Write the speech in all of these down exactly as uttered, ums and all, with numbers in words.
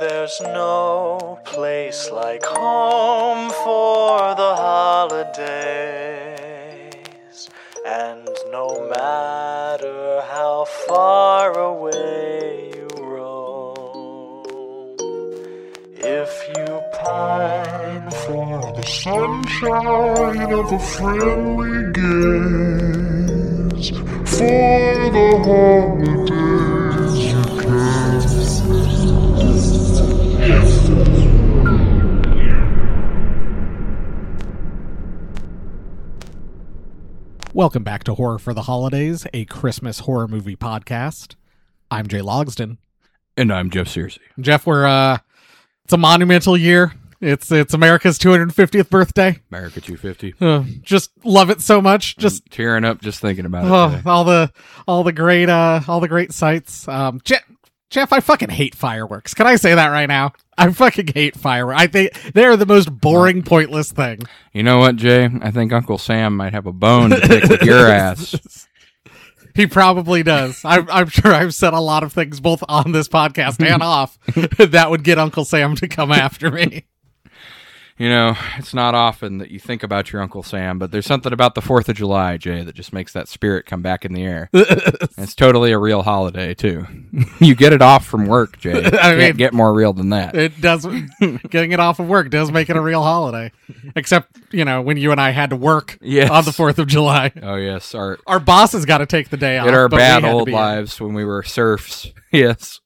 There's no place like home for the holidays, and no matter how far away you roam, if you pine for the sunshine of a friendly gaze, for the holidays you can. Welcome back to Horror for the Holidays, a Christmas horror movie podcast. I'm Jay Logsdon. And I'm Jeff Searcy. Jeff, we're, uh, it's a monumental year. It's it's America's two hundred fiftieth birthday. America two fifty. Uh, just love it so much. Just I'm tearing up just thinking about oh, it today. all the all the great uh all the great sights. Um, Je- Jeff, I fucking hate fireworks. Can I say that right now? I fucking hate fireworks. I think they're the most boring, pointless thing. You know what, Jay? I think Uncle Sam might have a bone to pick with your ass. He probably does. I'm, I'm sure I've said a lot of things both on this podcast and off that would get Uncle Sam to come after me. You know, it's not often that you think about your Uncle Sam, but there's something about the fourth of July, Jay, that just makes that spirit come back in the air. It's totally a real holiday, too. You get it off from work, Jay. You I mean, can't get more real than that. It does. Getting it off of work does make it a real holiday. Except, you know, when you and I had to work Yes. on the fourth of July. Oh, yes. Our, Our bosses got to take the day off. in our but we bad had to old be in. lives when we were serfs. Yes.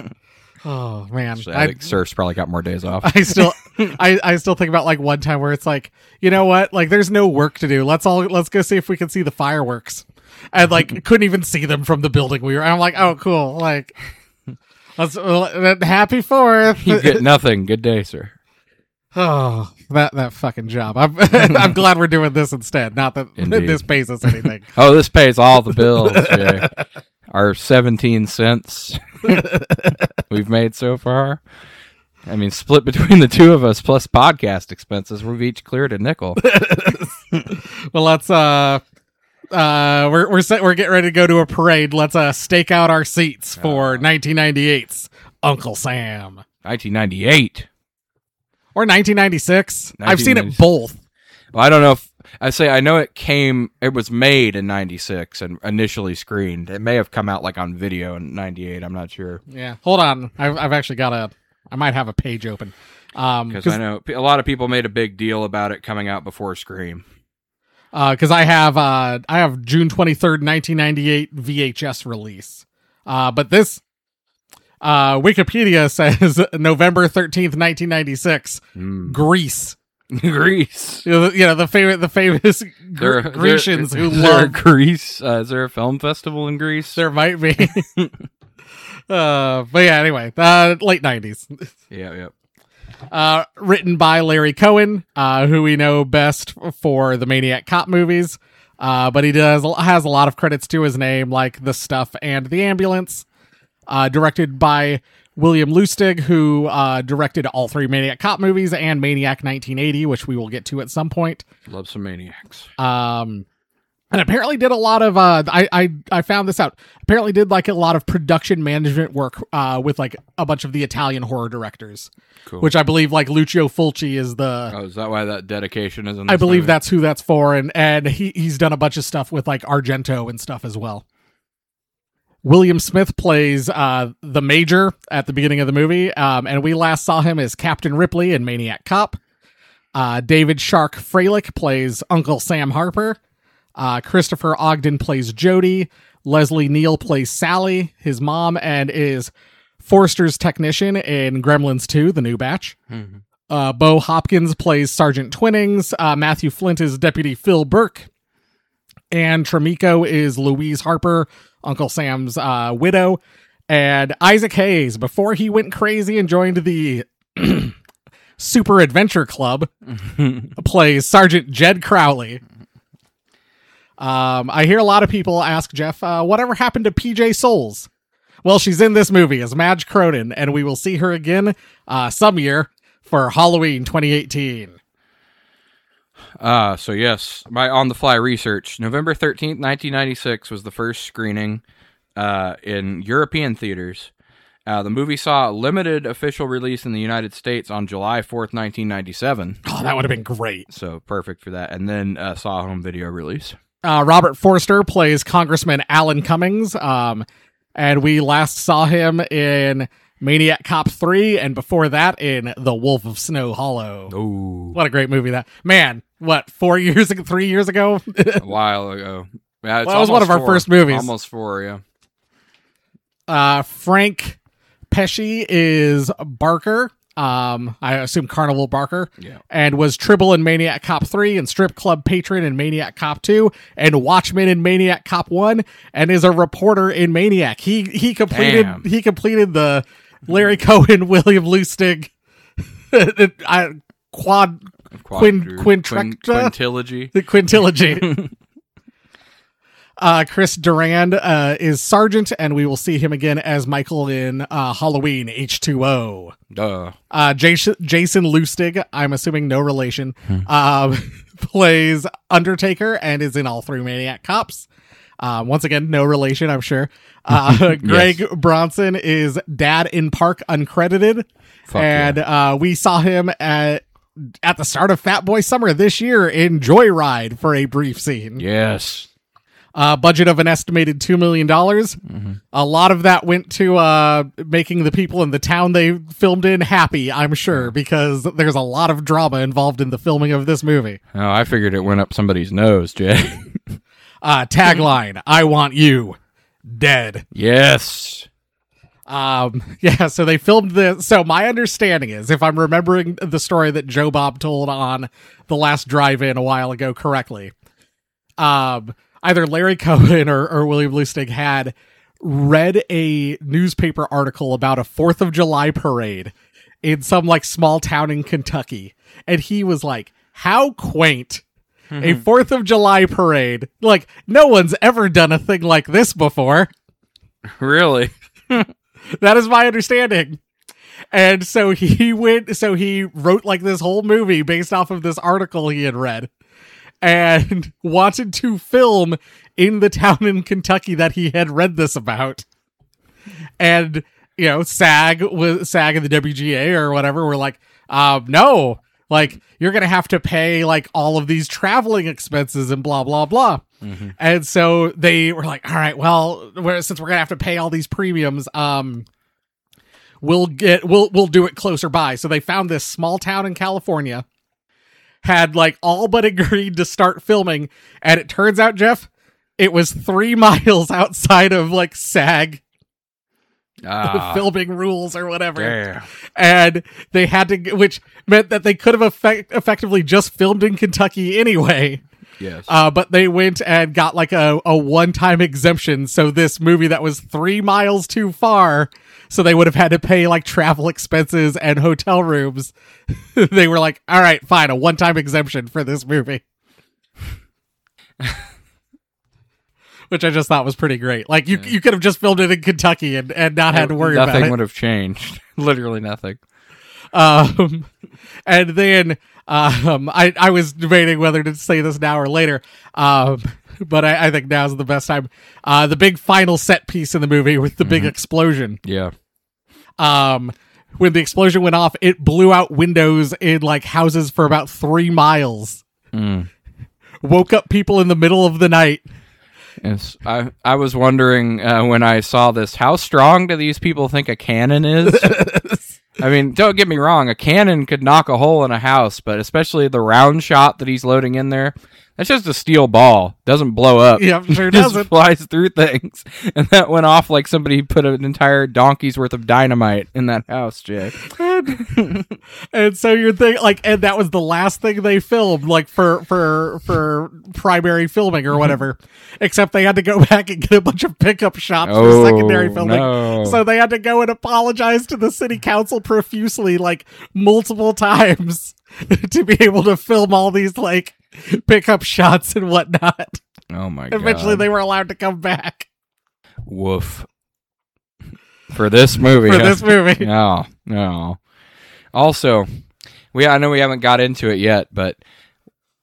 Oh, man. So I think serfs probably got more days off. I still, I, I still think about like one time where it's like, you know what? Like, there's no work to do. Let's all let's go see if we can see the fireworks, and like couldn't even see them from the building we were. I'm like, oh, cool. Like, let's uh, happy Fourth. You get nothing. Good day, sir. Oh, that that fucking job. I'm I'm glad we're doing this instead. Not that Indeed. this pays us anything. Oh, this pays all the bills, Jay. Our seventeen cents we've made so far. I mean, split between the two of us plus podcast expenses, we've each cleared a nickel. Well, let's uh uh we're we're set, we're getting ready to go to a parade. Let's uh stake out our seats for Oh. nineteen ninety-eight's Uncle Sam nineteen ninety-eight. or nineteen ninety-six. I've seen it nineteen ninety-six. both. Well, I don't know if I say I know it came. It was made in ninety-six and initially screened. It may have come out like on video in ninety-eight. I'm not sure Yeah. Hold on. I've I've actually got a I might have a page open. Um because I know a lot of people made a big deal about it coming out before Scream. Uh, because I have uh, I have June twenty-third, nineteen ninety-eight V H S release. Uh, but this uh, Wikipedia says November thirteenth, nineteen ninety-six. Mm. Greece. Grease. You know, the, you know, the famous the famous There- Gr- Grecians there- who is there a love. Greece. Uh, is there a film festival in Greece? There might be. uh, but yeah, anyway, uh, late nineties. Yeah, yeah. Uh, written by Larry Cohen, uh, who we know best for the Maniac Cop movies. Uh, but he does has a lot of credits to his name, like The Stuff and The Ambulance. Uh, directed by William Lustig, who uh, directed all three Maniac Cop movies and Maniac nineteen eighty, which we will get to at some point. Love some maniacs. Um, and apparently did a lot of, uh, I, I, I found this out, apparently did like a lot of production management work, uh, with like a bunch of the Italian horror directors, Cool. which I believe like Lucio Fulci is the, Oh, is that why that dedication is in this I believe movie? that's who that's for. And, and he, he's done a bunch of stuff with like Argento and stuff as well. William Smith plays, uh, the Major at the beginning of the movie. Um, and we last saw him as Captain Ripley in Maniac Cop. Uh, David Shark Freilich plays Uncle Sam Harper. Uh, Christopher Ogden plays Jody. Leslie Neal plays Sally, his mom, and is Forster's technician in Gremlins two, the new batch. Mhm. Uh, Bo Hopkins plays Sergeant Twinnings. Uh, Matthew Flint is Deputy Phil Burke. And Tramico is Louise Harper, Uncle Sam's uh, widow. And Isaac Hayes, before he went crazy and joined the Super Adventure Club, plays Sergeant Jed Crowley. Um, I hear a lot of people ask Jeff, uh, whatever happened to P J Souls? Well, she's in this movie as Madge Cronin, and we will see her again uh, some year for Halloween twenty eighteen. Uh, so yes, my on-the-fly research. November thirteenth, nineteen ninety-six was the first screening uh, in European theaters. Uh, the movie saw a limited official release in the United States on July fourth, nineteen ninety-seven. Oh, that would have been great. So perfect for that. And then uh, saw a home video release. Uh, Robert Forster plays Congressman Alan Cummings, um, and we last saw him in Maniac Cop three, and before that in The Wolf of Snow Hollow. Oh, What a great movie that. Man, what, four years ago, three years ago? a while ago. Yeah, it's Well, that was one of our four. first movies. Almost four, yeah. Uh, Frank Pesci is Barker. Um, I assume Carnival Barker. Yeah. And was Tribble in Maniac Cop three and Strip Club Patron in Maniac Cop two and Watchmen in Maniac Cop one and is a reporter in Maniac. He he completed Damn. he completed the Larry Cohen, William Lustig I, quad Quin, Quadru- quintrecta? Quin- Quintilogy. the quintilogy. Uh, Chris Durand uh, is Sergeant, and we will see him again as Michael in uh, Halloween H two O. Duh. Uh, Jason, Jason Lustig, I'm assuming no relation, uh, plays Undertaker and is in all three Maniac Cops. Uh, once again, no relation, I'm sure. Uh, Greg Yes. Bronson is Dad in Park, uncredited. Fuck and uh, we saw him at, at the start of Fat Boy Summer this year in Joyride for a brief scene. Yes. Uh, budget of an estimated two million dollars. Mm-hmm. A lot of that went to uh, making the people in the town they filmed in happy, I'm sure, because there's a lot of drama involved in the filming of this movie. Oh, I figured it went up somebody's nose, Jay. Uh, tagline, I want you dead. Yes. Um, yeah, so they filmed this. So my understanding is, if I'm remembering the story that Joe Bob told on The Last Drive-In a while ago correctly, um, either Larry Cohen or, or William Lustig had read a newspaper article about a fourth of July parade in some like small town in Kentucky. And he was like, how quaint. A fourth of July parade. Like, no one's ever done a thing like this before. Really? That is my understanding. And so he went, so he wrote like this whole movie based off of this article he had read and wanted to film in the town in Kentucky that he had read this about. And, you know, SAG was SAG and the W G A or whatever were like, um, no, like you're going to have to pay like all of these traveling expenses and blah, blah, blah. Mm-hmm. And so they were like, all right, well, we're, since we're going to have to pay all these premiums, um, we'll get, we'll, we'll do it closer by. So they found this small town in California, had like all but agreed to start filming. And it turns out, Jeff, it was three miles outside of like SAG Ah, filming rules or whatever. damn. And they had to, which meant that they could have effect- effectively just filmed in Kentucky anyway. Yes. Uh, but they went and got like a, a one-time exemption. So this movie that was three miles too far, so they would have had to pay like travel expenses and hotel rooms. They were like, all right, fine, a one-time exemption for this movie. Which I just thought was pretty great. Like you, Yeah. you could have just filmed it in Kentucky and, and not had to worry Nothing about it. would have changed. Literally nothing. Um, and then um, I I was debating whether to say this now or later. Um, but I, I think now's the best time. Uh, the big final set piece in the movie with the big explosion. Yeah. Um, when the explosion went off, it blew out windows in like houses for about three miles. Mm. Woke up people in the middle of the night. Yes. I I was wondering uh, when I saw this, how strong do these people think a cannon is? I mean, don't get me wrong, a cannon could knock a hole in a house, but especially the round shot that he's loading in there, that's just a steel ball. Doesn't blow up. Yeah, sure It just doesn't. flies through things. And that went off like somebody put an entire donkey's worth of dynamite in that house, Jay. And, and so you're thinking like, and that was the last thing they filmed, like for for for primary filming or whatever. Except they had to go back and get a bunch of pickup shots Oh, for secondary filming. no. So they had to go and apologize to the city council profusely, like multiple times, to be able to film all these like pickup shots and whatnot. Oh my god. Eventually, they were allowed to come back Woof. For this movie. for huh? this movie. No, no. Also, we I know we haven't got into it yet, but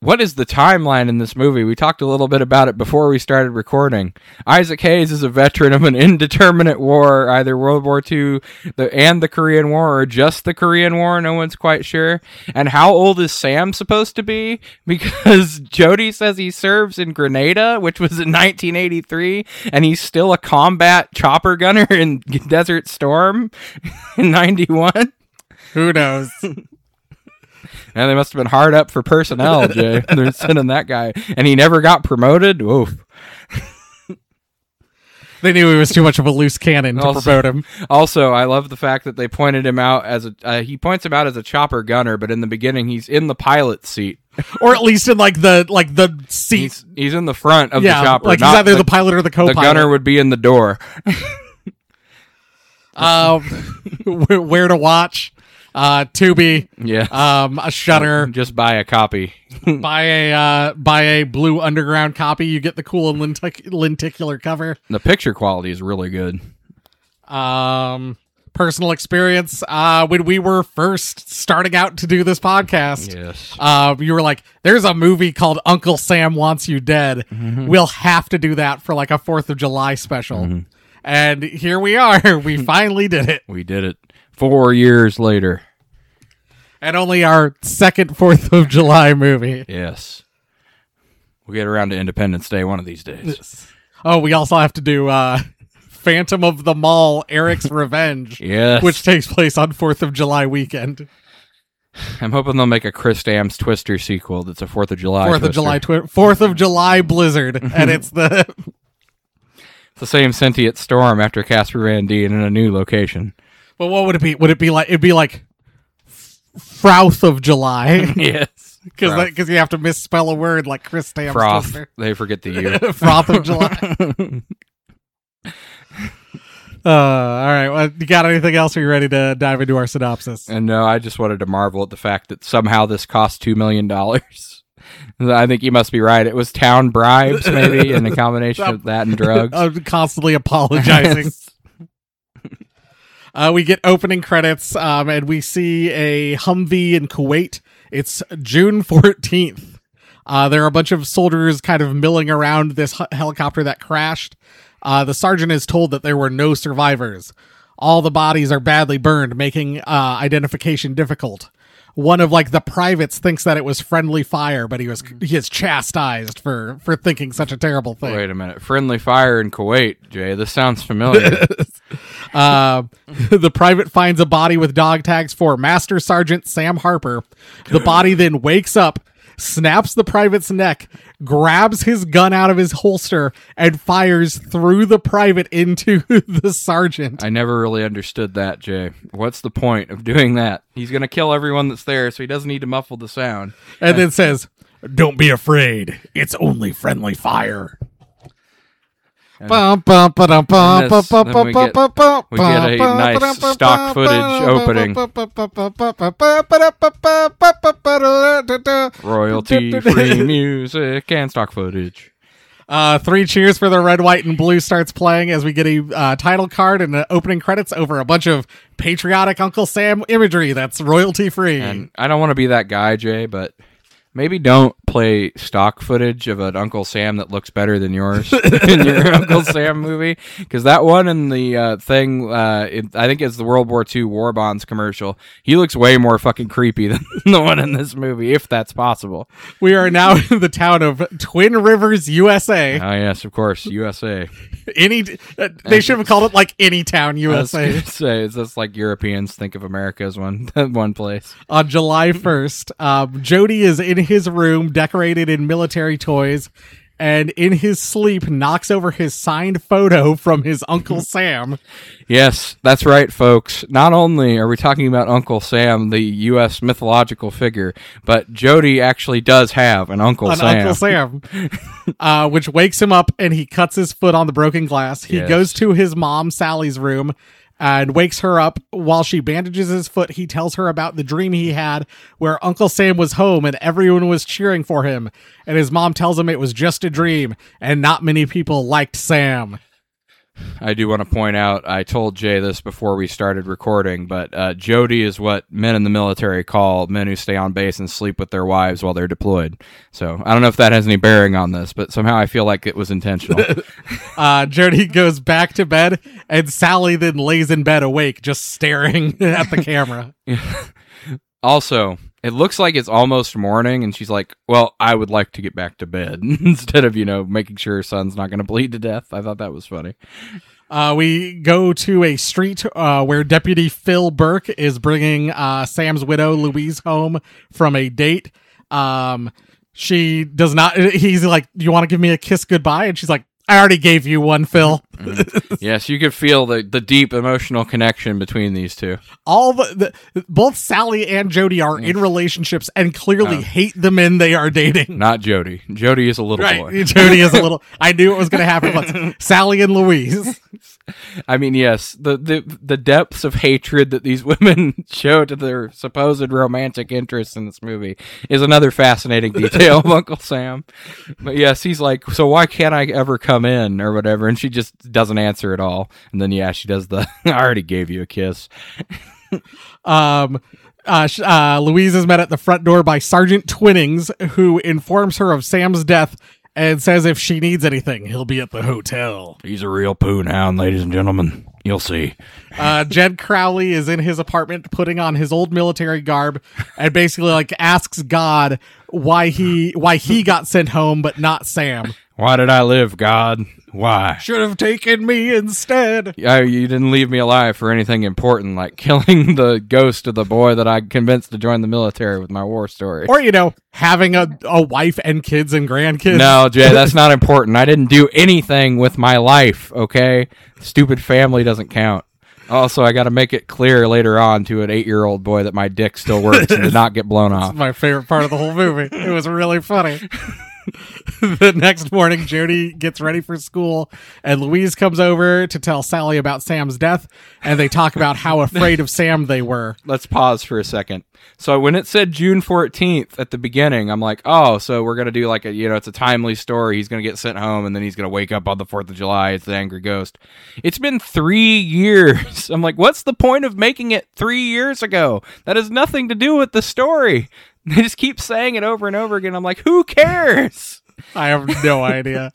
what is the timeline in this movie? We talked a little bit about it before we started recording. Isaac Hayes is a veteran of an indeterminate war, either World War Two the, and the Korean War, or just the Korean War. No one's quite sure. And how old is Sam supposed to be? Because Jody says he serves in Grenada, which was in nineteen eighty-three, and he's still a combat chopper gunner in Desert Storm in ninety-one. Who knows? And they must have been hard up for personnel, Jay. They're sending that guy. And he never got promoted? Oof. They knew he was too much of a loose cannon to Also- promote him. Also, I love the fact that they pointed him out as a... Uh, he points him out as a chopper gunner, but in the beginning, he's in the pilot seat. Or at least in like the like the seat. He's, he's in the front of yeah, the chopper. like he's not either the, the, pilot or the the co-pilot. gunner would be in the door. Um, wh- where to watch? Uh, Tubi. Yeah. Um, a Shudder. Just buy a copy. buy a uh, buy a Blue Underground copy. You get the cool and lentic- lenticular cover. The picture quality is really good. Um, personal experience. Uh, when we were first starting out to do this podcast, Yes. uh, you were like, "There's a movie called Uncle Sam Wants You Dead. Mm-hmm. We'll have to do that for like a Fourth of July special." Mm-hmm. And here we are. We finally did it. We did it. Four years later. And only our second Fourth of July movie. Yes. We'll get around to Independence Day one of these days. Oh, we also have to do uh, Phantom of the Mall, Eric's Revenge. Yes. Which takes place on Fourth of July weekend. I'm hoping they'll make a Chris Stamps Twister sequel that's a Fourth of July Fourth of Twister. July twi- Fourth of July Blizzard. And it's the It's the same sentient storm after Casper Van Dien in a new location. But what would it be? Would it be like it'd be like Frouth of July? Yes. Because Froth. because you have to misspell a word like Chris Stamps Froth. Twister. They forget the U. Froth of July. Uh, all right. Well, you got anything else? Or are you ready to dive into our synopsis? And no, I just wanted to marvel at the fact that somehow this cost two million dollars. I think you must be right. It was town bribes, maybe, and a combination of that and drugs. I'm constantly apologizing. uh, we get opening credits, um, and we see a Humvee in Kuwait. It's June fourteenth. Uh, there are a bunch of soldiers kind of milling around this hu- helicopter that crashed. Uh, the sergeant is told that there were no survivors. All the bodies are badly burned, making uh, identification difficult. One of like the privates thinks that it was friendly fire, but he was he is chastised for for thinking such a terrible thing. Wait a minute. Friendly fire in Kuwait, Jay. This sounds familiar. Uh, the private finds a body with dog tags for Master Sergeant Sam Harper. The body then wakes up, snaps the private's neck, grabs his gun out of his holster, and fires through the private into the sergeant. I never really understood that, Jay. What's the point of doing that? He's going to kill everyone that's there, so he doesn't need to muffle the sound. And then says, "Don't be afraid. It's only friendly fire." And Bum, bum, ba-dum, bum, this- bum, then bum, we bum, get- bum, bum, we get a bum, nice ba-dum, bum, stock bum, footage ba-dum, opening. bum, bum, bum, bum, bum, bum, bum, ba-dum, bum, bum, bum, bum, ba-da-da-da-da. Royalty-free music and stock footage. Uh, three cheers for the red, white, and blue starts playing as we get a uh, title card and uh, opening credits over a bunch of patriotic Uncle Sam imagery that's royalty free. And I don't want to be that guy, Jay, but maybe don't play stock footage of an Uncle Sam that looks better than yours in your Uncle Sam movie. Because that one in the uh, thing, uh, it, I think it's the World War Two War Bonds commercial. He looks way more fucking creepy than the one in this movie, if that's possible. We are now in the town of Twin Rivers, U S A. Oh, yes, of course, U S A. Any, uh, they should have called it like Any Town, I was U S A. gonna say, it's just like Europeans think of America as one, one place. On July first, um, Jody is in his room decorated in military toys, and in his sleep knocks over his signed photo from his Uncle Sam. Yes, that's right, folks. Not only are we talking about Uncle Sam, the U S mythological figure, but Jody actually does have an Uncle An Sam. Uncle Sam. uh, which wakes him up, and he cuts his foot on the broken glass. He Yes. goes to his mom, Sally's room, and wakes her up. While she bandages his foot, he tells her about the dream he had where Uncle Sam was home and everyone was cheering for him. And his mom tells him it was just a dream and not many people liked Sam. I do want to point out, I told Jay this before we started recording, but uh, Jody is what men in the military call men who stay on base and sleep with their wives while they're deployed. So I don't know if that has any bearing on this, but somehow I feel like it was intentional. uh, Jody goes back to bed, and Sally then lays in bed awake, just staring at the camera. Also, it looks like it's almost morning, and she's like, well, I would like to get back to bed, instead of, you know, making sure her son's not going to bleed to death. I thought that was funny. Uh, we go to a street uh, where Deputy Phil Burke is bringing uh, Sam's widow, Louise, home from a date. Um, she does not, he's like, you want to give me a kiss goodbye? And she's like, I already gave you one, Phil. Mm-hmm. Yes, you could feel the, the deep emotional connection between these two. All the, the both Sally and Jody are in relationships and clearly oh. hate the men they are dating. Not Jody. Jody is a little right. boy. Jody is a little. I knew it was going to happen once. Sally and Louise. I mean, yes, the, the the depths of hatred that these women show to their supposed romantic interests in this movie is another fascinating detail of Uncle Sam. But yes, he's like, so why can't I ever come in or whatever? And she just doesn't answer at all. And then, yeah, she does the, I already gave you a kiss. um, uh, uh, Louise is met at the front door by Sergeant Twinnings, who informs her of Sam's death and says if she needs anything, he'll be at the hotel. He's a real poon hound, ladies and gentlemen. You'll see. Uh, Jed Crowley is in his apartment putting on his old military garb and basically like asks God why he why he got sent home but not Sam. Why did I live, God? Why? Should have taken me instead. Yeah, you didn't leave me alive for anything important, like killing the ghost of the boy that I convinced to join the military with my war story. Or, you know, having a, a wife and kids and grandkids. No, Jay, that's not important. I didn't do anything with my life, okay? Stupid family doesn't count. Also, I got to make it clear later on to an eight-year-old boy that my dick still works and did not get blown off. That's my favorite part of the whole movie. It was really funny. The next morning, Jody gets ready for school, and Louise comes over to tell Sally about Sam's death, and they talk about how afraid of Sam they were. Let's pause for a second. So when it said June fourteenth at the beginning, I'm like, oh, so we're going to do like a, you know, it's a timely story. He's going to get sent home, and then he's going to wake up on the fourth of July. It's the angry ghost. It's been three years. I'm like, what's the point of making it three years ago? That has nothing to do with the story. They just keep saying it over and over again. I'm like, who cares? I have no idea.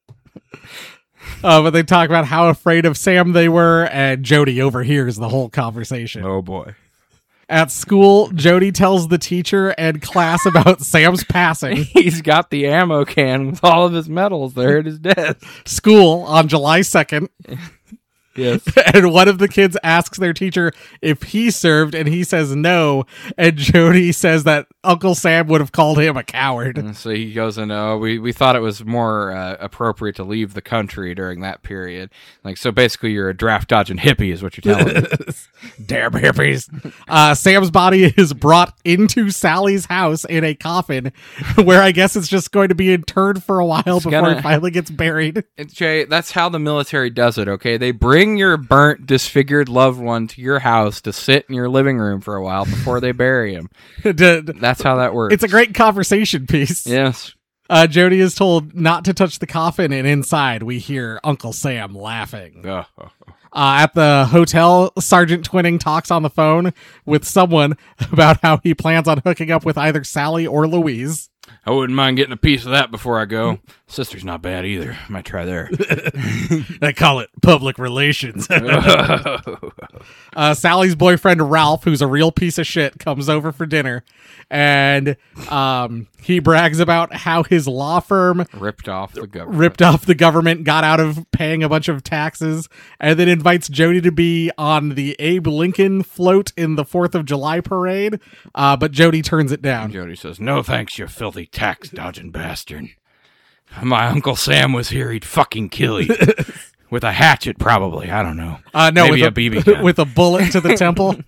Uh, but they talk about how afraid of Sam they were, and Jody overhears the whole conversation. Oh, boy. At school, Jody tells the teacher and class about Sam's passing. He's got the ammo can with all of his medals there at his desk. School on July second. Yes. And one of the kids asks their teacher if he served, and he says no. And Jody says that Uncle Sam would have called him a coward. And so he goes in, oh, we, we thought it was more uh, appropriate to leave the country during that period. Like, so basically you're a draft dodging hippie is what you're telling me. Damn hippies. Uh, Sam's body is brought into Sally's house in a coffin, where I guess it's just going to be interred for a while it's before gonna, it finally gets buried. Jay, that's how the military does it, okay? They bring your burnt, disfigured loved one to your house to sit in your living room for a while before they bury him. That's how that works. It's a great conversation piece. Yes. Uh, Jody is told not to touch the coffin, and inside we hear Uncle Sam laughing. Oh, oh, oh. Uh, at the hotel, Sergeant Twinning talks on the phone with someone about how he plans on hooking up with either Sally or Louise. I wouldn't mind getting a piece of that before I go. Sister's not bad either. Might try there. They call it public relations. uh, Sally's boyfriend, Ralph, who's a real piece of shit, comes over for dinner. And um, he brags about how his law firm ripped off the government. Ripped off the government, got out of paying a bunch of taxes, and then invites Jody to be on the Abe Lincoln float in the fourth of July parade. Uh, but Jody turns it down. And Jody says, no thanks, you filthy tax-dodging bastard. My Uncle Sam was here, he'd fucking kill you. With a hatchet, probably. I don't know. Uh, no, Maybe with a, a B B gun. With a bullet to the temple.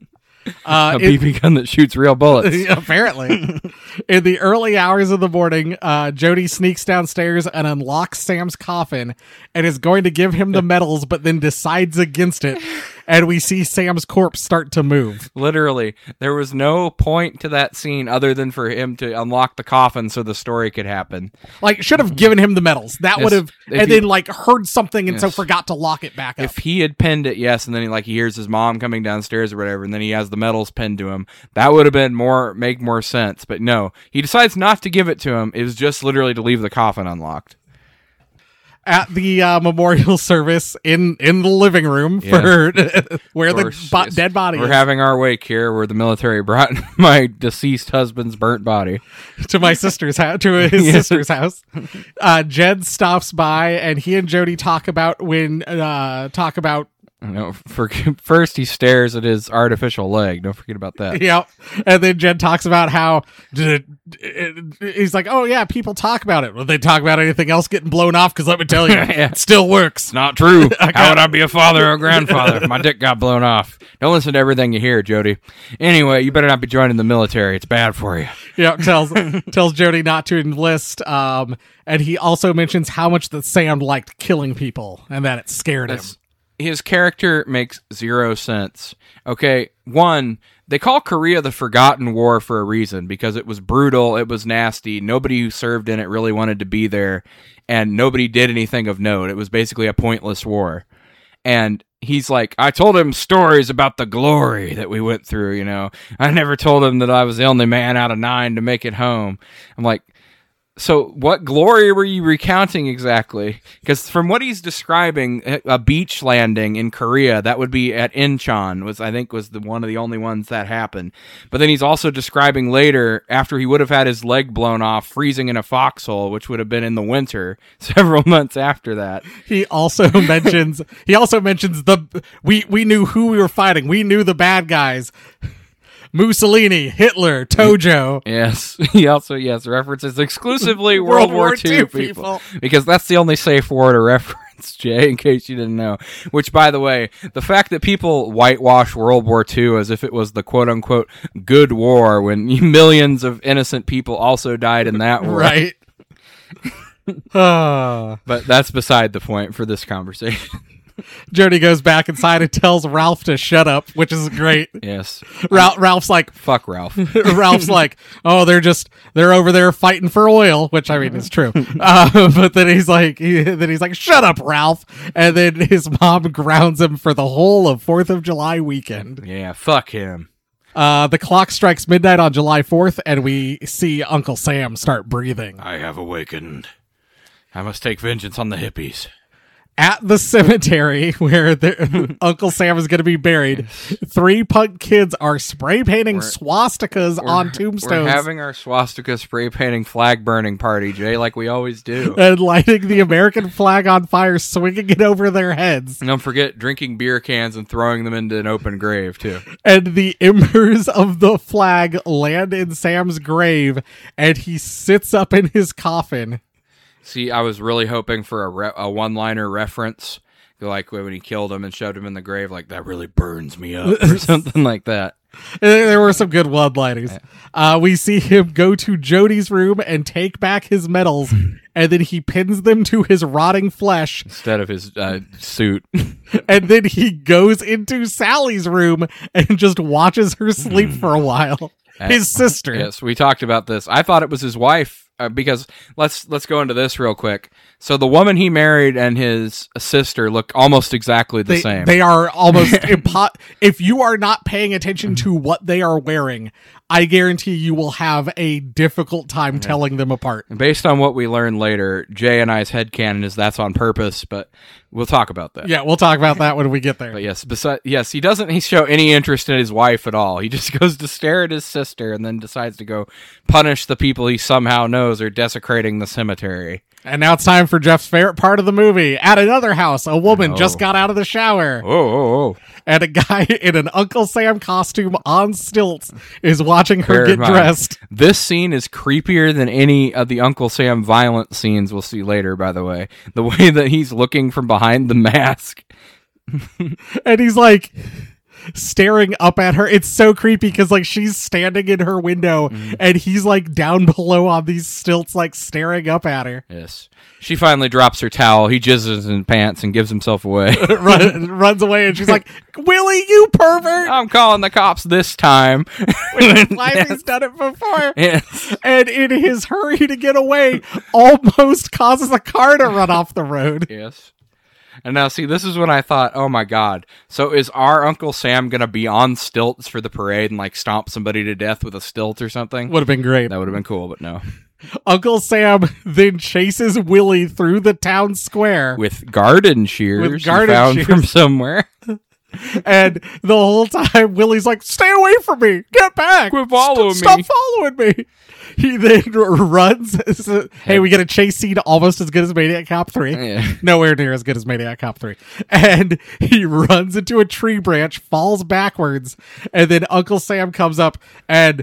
Uh, a B B gun that shoots real bullets. Apparently. In the early hours of the morning, uh, Jody sneaks downstairs and unlocks Sam's coffin and is going to give him the medals, but then decides against it and we see Sam's corpse start to move. Literally, there was no point to that scene other than for him to unlock the coffin so the story could happen. Like, should have given him the medals. That Yes, would have, if and he- then like heard something and so Yes. forgot to lock it back up. If he had pinned it, yes, and then he like he hears his mom coming downstairs or whatever, and then he has the medals pinned to him, that would have been more make more sense. But no, he decides not to give it to him. It was just literally to leave the coffin unlocked. At the uh, memorial service in in the living room for where Of the course, bo- yes. dead body We're is. having our wake here, where the military brought my deceased husband's burnt body. to my sister's house, to his Yes. sister's house. Uh, Jed stops by, and he and Jody talk about when uh, talk about. You know, for first he stares at his artificial leg. Don't forget about that. Yep. And then Jed talks about how he's like, oh yeah, people talk about it. Well, they talk about anything else getting blown off? Because let me tell you, Yeah. it still works. It's not true. I got- How would I be a father or a grandfather if my dick got blown off? Don't listen to everything you hear, Jody. Anyway, you better not be joining the military. It's bad for you. Yeah, tells tells Jody not to enlist. Um, and he also mentions how much that Sam liked killing people and that it scared him. That's- His character makes zero sense. Okay, one, they call Korea the Forgotten War for a reason, because it was brutal, it was nasty, nobody who served in it really wanted to be there, and nobody did anything of note. It was basically a pointless war. And he's like, I told him stories about the glory that we went through, you know. I never told him that I was the only man out of nine to make it home. I'm like, so what glory were you recounting exactly? Because from what he's describing, a beach landing in Korea, that would be at Incheon, was I think was the one of the only ones that happened. But then he's also describing later, after he would have had his leg blown off, freezing in a foxhole, which would have been in the winter, several months after that. He also mentions he also mentions the we we knew who we were fighting. We knew the bad guys. Mussolini, Hitler, Tojo. Yes, he also yes references exclusively World, War Two people, because that's the only safe war to reference, Jay. In case you didn't know. Which, by the way, the fact that people whitewash World War Two as if it was the quote unquote good war when millions of innocent people also died in that war, Right. Ah. But that's beside the point for this conversation. Jody goes back inside and tells Ralph to shut up, which is great. Yes, Ralph, Ralph's like, fuck Ralph. Ralph's like, oh, they're just they're over there fighting for oil, which I mean is true. Uh, but then he's like, he, then he's like, shut up, Ralph. And then his mom grounds him for the whole of Fourth of July weekend. Yeah, fuck him. Uh, the clock strikes midnight on July fourth, and we see Uncle Sam start breathing. I have awakened. I must take vengeance on the hippies. At the cemetery where the, Uncle Sam is going to be buried, three punk kids are spray painting We're- swastikas on tombstones We're having our swastika spray painting flag burning party, Jay, like we always do. and lighting the American flag on fire, swinging it over their heads. And don't forget drinking beer cans and throwing them into an open grave, too. And the embers of the flag land in Sam's grave, and he sits up in his coffin. See, I was really hoping for a, re- a one-liner reference, like when he killed him and shoved him in the grave, like, that really burns me up, or something like that. There were some good one-liners. Uh, we see him go to Jody's room and take back his medals, and then he pins them to his rotting flesh, Instead of his uh, suit. and then he goes into Sally's room and just watches her sleep for a while. His sister. Yes, we talked about this. I thought it was his wife. Uh, because let's let's go into this real quick. So the woman he married and his sister look almost exactly the They, same. they are almost impo- if you are not paying attention to what they are wearing, I guarantee you will have a difficult time telling them apart. Based on what we learn later, Jay and I's headcanon is that's on purpose, but we'll talk about that. Yeah, we'll talk about that when we get there. But yes, besi- yes, he doesn't he show any interest in his wife at all. He just goes to stare at his sister and then decides to go punish the people he somehow knows are desecrating the cemetery. And now it's time for Jeff's favorite part of the movie. At another house, a woman Oh. just got out of the shower, Oh, oh, oh. and a guy in an Uncle Sam costume on stilts is watching her Bear in get mind, dressed. This scene is creepier than any of the Uncle Sam violent scenes we'll see later, by the way. The way that he's looking from behind the mask. And he's like, staring up at her. It's so creepy because like she's standing in her window mm-hmm. and he's like down below on these stilts, like staring up at her. Yes. She finally drops her towel. He jizzes in pants and gives himself away. Run, runs away, and she's like, Willie, you pervert! I'm calling the cops this time. Why has he done it before? Yes. And in his hurry to get away, almost causes a car to run off the road. Yes. And now, see, this is when I thought, oh my god, so is our Uncle Sam going to be on stilts for the parade and like stomp somebody to death with a stilt or something? Would have been great. That would have been cool, but no. Uncle Sam then chases Willie through the town square with garden shears with garden he found shears. from somewhere. And the whole time Willie's like, stay away from me, get back, quit following St- me, stop following me. He then runs. Hey, we get a chase scene almost as good as Maniac Cop three. Yeah. Nowhere near as good as Maniac Cop three. And he runs into a tree branch, falls backwards, and then Uncle Sam comes up and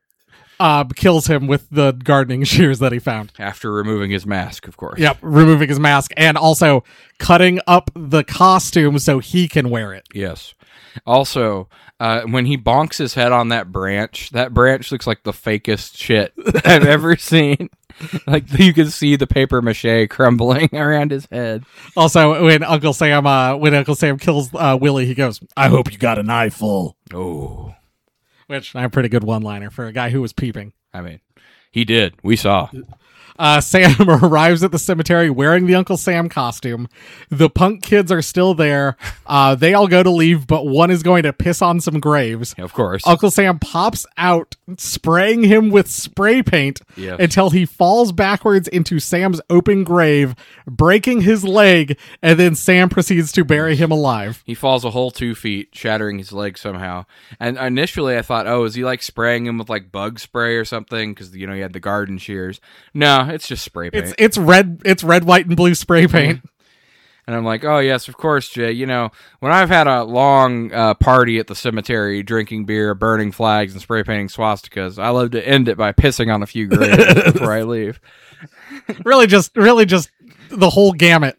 Uh, kills him with the gardening shears that he found. After removing his mask, of course. Yep, removing his mask and also cutting up the costume so he can wear it. Yes. Also, uh, when he bonks his head on that branch, that branch looks like the fakest shit I've ever seen. Like, you can see the paper mache crumbling around his head. Also, when Uncle Sam, uh, when Uncle Sam kills uh, Willie, he goes, I hope you got an eye full. Oh. Which, a pretty good one-liner for a guy who was peeping. I mean, he did. We saw. Uh, Sam arrives at the cemetery wearing the Uncle Sam costume. The punk kids are still there. Uh, they all go to leave, but one is going to piss on some graves. Of course. Uncle Sam pops out, spraying him with spray paint yes. until he falls backwards into Sam's open grave, breaking his leg, and then Sam proceeds to bury him alive. He falls a whole two feet, shattering his leg somehow. And initially I thought, oh, is he like spraying him with like bug spray or something? Because, you know, he had the garden shears. No. It's just spray paint. It's it's red it's red, white, and blue spray paint. And I'm like, oh yes, of course, Jay. You know, when I've had a long uh, party at the cemetery, drinking beer, burning flags, and spray painting swastikas, I love to end it by pissing on a few graves before I leave. Really, just really just the whole gamut.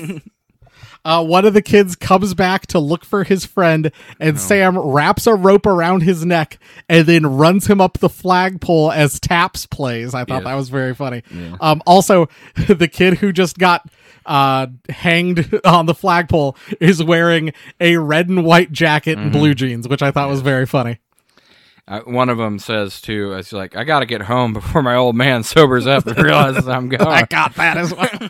Uh, one of the kids comes back to look for his friend, and no. Sam wraps a rope around his neck and then runs him up the flagpole as Taps plays. I thought yes. that was very funny. Yeah. Um, also, the kid who just got uh, hanged on the flagpole is wearing a red and white jacket mm-hmm. and blue jeans, which I thought yes. was very funny. Uh, one of them says, too, it's like, I got to get home before my old man sobers up and realizes I'm gone. I got that as well.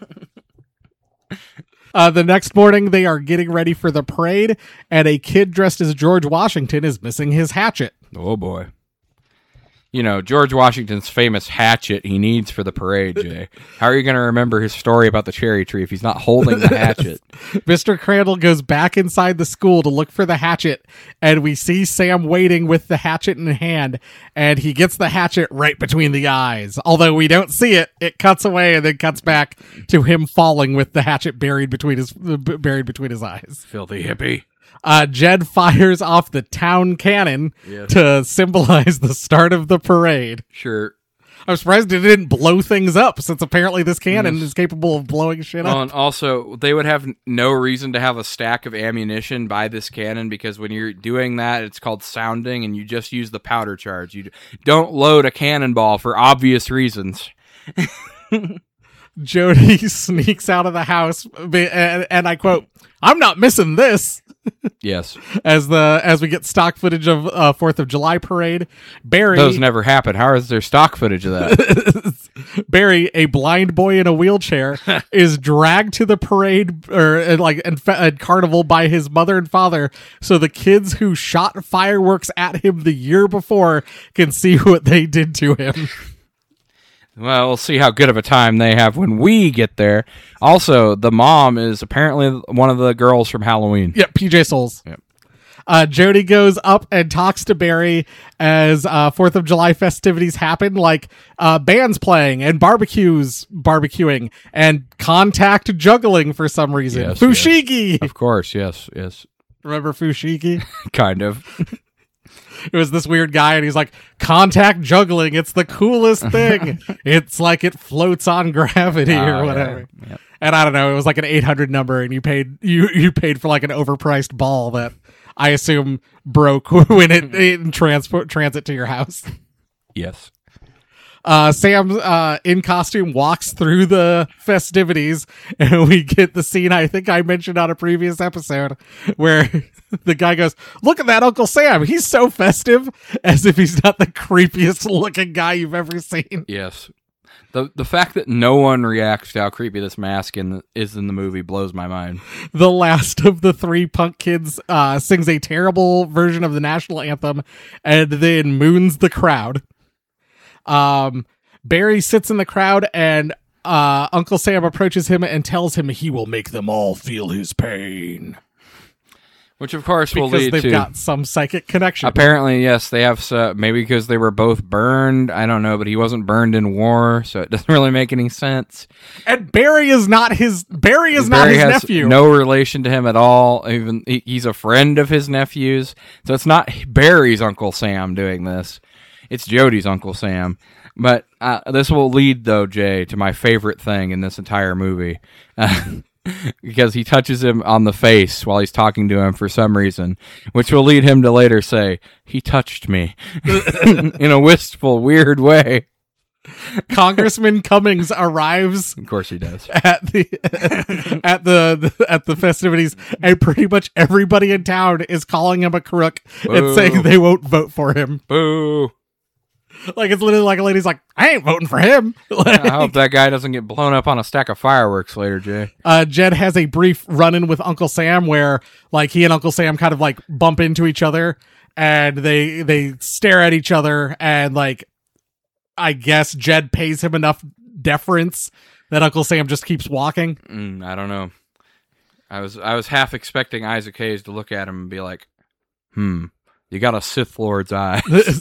Uh, the next morning, they are getting ready for the parade, and a kid dressed as George Washington is missing his hatchet. Oh, boy. You know, George Washington's famous hatchet he needs for the parade, Jay. How are you going to remember his story about the cherry tree if he's not holding the hatchet? Mister Crandall goes back inside the school to look for the hatchet, and we see Sam waiting with the hatchet in hand, and he gets the hatchet right between the eyes. Although we don't see it, it cuts away and then cuts back to him falling with the hatchet buried between his buried between his eyes. Filthy hippie. Uh, Jed fires off the town cannon yes. to symbolize the start of the parade. Sure. I'm surprised it didn't blow things up, since apparently this cannon yes. is capable of blowing shit up. Oh, and also, they would have no reason to have a stack of ammunition by this cannon, because when you're doing that, it's called sounding, and you just use the powder charge. You don't load a cannonball for obvious reasons. Jody sneaks out of the house, and, and I quote, "I'm not missing this." Yes. As the as we get stock footage of uh, Fourth of July parade, Barry. Those never happen. How is there stock footage of that? Barry, a blind boy in a wheelchair, is dragged to the parade or uh, like and, and carnival by his mother and father, so the kids who shot fireworks at him the year before can see what they did to him. Well, we'll see how good of a time they have when we get there. Also, the mom is apparently one of the girls from Halloween. Yep, P J Souls. Yep. Uh, Jody goes up and talks to Barry as uh, Fourth of July festivities happen, like uh, bands playing and barbecues, barbecuing, and contact juggling for some reason. Yes, Fushigi! Yes. Of course, yes, yes. Remember Fushigi? Kind of. It was this weird guy, and he's like, contact juggling, it's the coolest thing. It's like it floats on gravity uh, or whatever. Yeah, yeah. And I don't know, it was like an eight hundred number, and you paid you you paid for like an overpriced ball that I assume broke when it in transport transit to your house. Yes. Uh, Sam, uh, in costume, walks through the festivities, and we get the scene I think I mentioned on a previous episode where the guy goes, "Look at that Uncle Sam. He's so festive," as if he's not the creepiest looking guy you've ever seen. Yes. The the fact that no one reacts to how creepy this mask in the, is in the movie blows my mind. The last of the three punk kids uh, sings a terrible version of the national anthem and then moons the crowd. Um, Barry sits in the crowd, and uh, Uncle Sam approaches him and tells him he will make them all feel his pain. Which, of course, will Because lead they've to... got some psychic connection. Apparently, yes, they have... Uh, maybe because they were both burned. I don't know, but he wasn't burned in war, so it doesn't really make any sense. And Barry is not his... Barry is not Barry his has nephew. no relation to him at all. Even he, he's a friend of his nephew's. So it's not Barry's Uncle Sam doing this. It's Jody's Uncle Sam. But uh, this will lead, though, Jay, to my favorite thing in this entire movie. Uh, because he touches him on the face while he's talking to him for some reason, which will lead him to later say, "He touched me," in a wistful, weird way. Congressman Cummings arrives. Of course he does. At the at the, the at the festivities, and pretty much everybody in town is calling him a crook Boo. and saying they won't vote for him. Boo. Like, it's literally like a lady's like, "I ain't voting for him." Like, I hope that guy doesn't get blown up on a stack of fireworks later, Jay. uh, Jed has a brief run-in with Uncle Sam where, like, he and Uncle Sam kind of like bump into each other, and they they stare at each other, and like, I guess Jed pays him enough deference that Uncle Sam just keeps walking. Mm, I don't know. I was I was half expecting Isaac Hayes to look at him and be like, "Hmm, you got a Sith Lord's eye."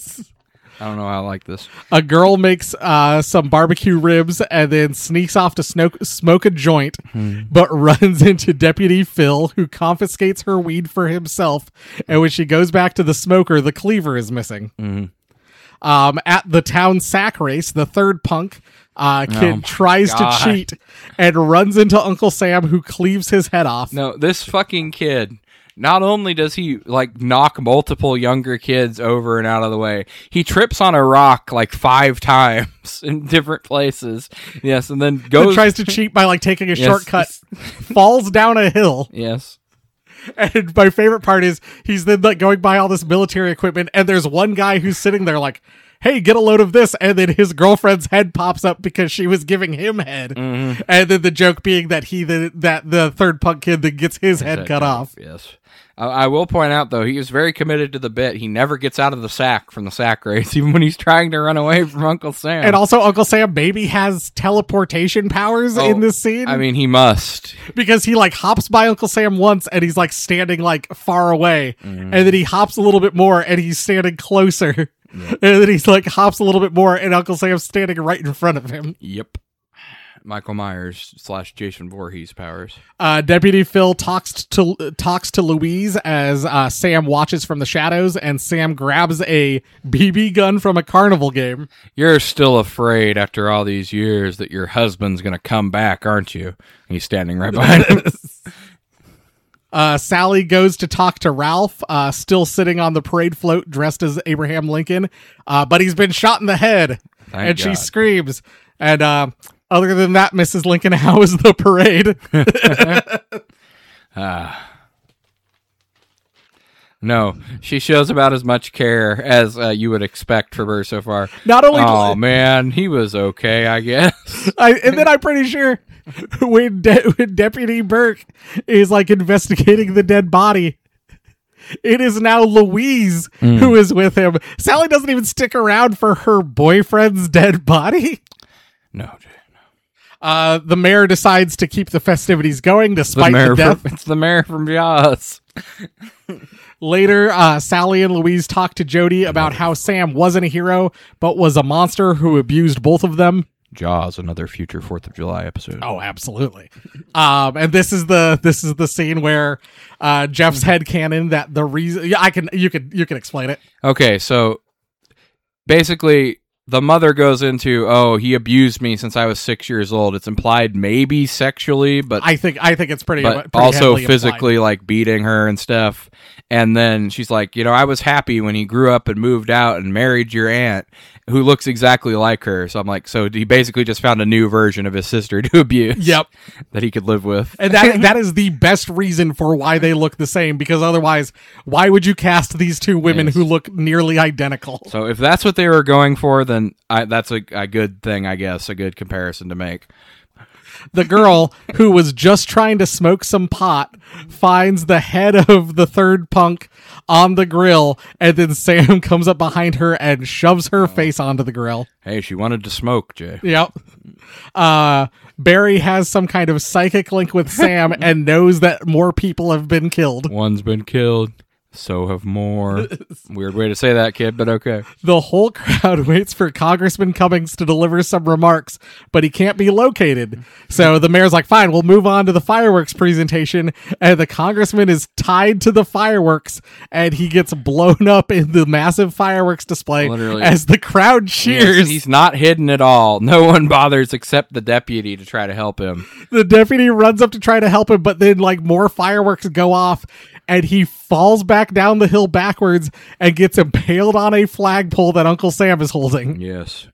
I don't know how I like this. A girl makes uh, some barbecue ribs and then sneaks off to smoke, smoke a joint, Hmm. but runs into Deputy Phil, who confiscates her weed for himself. And when she goes back to the smoker, the cleaver is missing. Mm-hmm. Um, at the town sack race, the third punk uh, kid Oh my tries God. to cheat and runs into Uncle Sam, who cleaves his head off. No, this fucking kid, not only does he, like, knock multiple younger kids over and out of the way, he trips on a rock, like, five times in different places. Yes, and then goes... tries to cheat by, like, taking a Yes. shortcut, falls down a hill. Yes. And my favorite part is he's then, like, going by all this military equipment, and there's one guy who's sitting there like, "Hey, get a load of this," and then his girlfriend's head pops up because she was giving him head. Mm-hmm. And then the joke being that he the, that the third punk kid that gets his head That cut guy, off. Yes. Uh, I will point out, though, he is very committed to the bit. He never gets out of the sack from the sack race, even when he's trying to run away from Uncle Sam. And also, Uncle Sam maybe has teleportation powers Oh, in this scene. I mean, he must. because he, like, hops by Uncle Sam once and he's, like, standing, like, far away. Mm-hmm. And then he hops a little bit more and he's standing closer. And then he's, like, hops a little bit more and Uncle Sam's standing right in front of him. Yep. Michael Myers slash Jason Voorhees powers. Uh, Deputy Phil talks to talks to Louise as uh, Sam watches from the shadows, and Sam grabs a B B gun from a carnival game. You're still afraid after all these years that your husband's going to come back, aren't you? He's standing right behind him. Uh, Sally goes to talk to Ralph, uh, still sitting on the parade float dressed as Abraham Lincoln, uh, but he's been shot in the head. Thank and she God. screams. And uh, other than that, Missus Lincoln, how was the parade? Ah. No, she shows about as much care as uh, you would expect from her so far. Not only Oh, man, he was okay, I guess. I, and then I'm pretty sure when, De- when Deputy Burke is like investigating the dead body, it is now Louise Mm. who is with him. Sally doesn't even stick around for her boyfriend's dead body. No, Jay. Uh, the mayor decides to keep the festivities going The despite the, mayor death. from, it's the mayor from Jaws. Later, uh, Sally and Louise talk to Jody about how Sam wasn't a hero, but was a monster who abused both of them. Jaws, another future Fourth of July episode. Oh, absolutely. Um, and this is the this is the scene where uh, Jeff's headcanon that the reason yeah, I can you can you can explain it. Okay, so basically, the mother goes into, oh, he abused me since I was six years old. It's implied maybe sexually, but I think I think it's pretty, but pretty also heavily physically, implied. like beating her and stuff. And then she's like, you know, I was happy when he grew up and moved out and married your aunt, who looks exactly like her. So I'm like, so he basically just found a new version of his sister to abuse. Yep. That he could live with. And that that is the best reason for why they look the same, because otherwise, why would you cast these two women Yes. who look nearly identical? So if that's what they were going for, then I, that's a, a good thing, I guess, a good comparison to make. The girl who was just trying to smoke some pot finds the head of the third punk on the grill, and then Sam comes up behind her and shoves her face onto the grill. Hey, she wanted to smoke, Jay. Yep. Uh, Barry has some kind of psychic link with Sam and knows that more people have been killed. One's been killed. So have more. Weird way to say that, kid, but okay. The whole crowd waits for Congressman Cummings to deliver some remarks, but he can't be located. So the mayor's like, fine, we'll move on to the fireworks presentation. And the congressman is tied to the fireworks, and he gets blown up in the massive fireworks display Literally. as the crowd cheers. Yes, he's not hidden at all. No one bothers except the deputy to try to help him. The deputy runs up to try to help him, but then like more fireworks go off, and he falls back down the hill backwards and gets impaled on a flagpole that Uncle Sam is holding. Yes.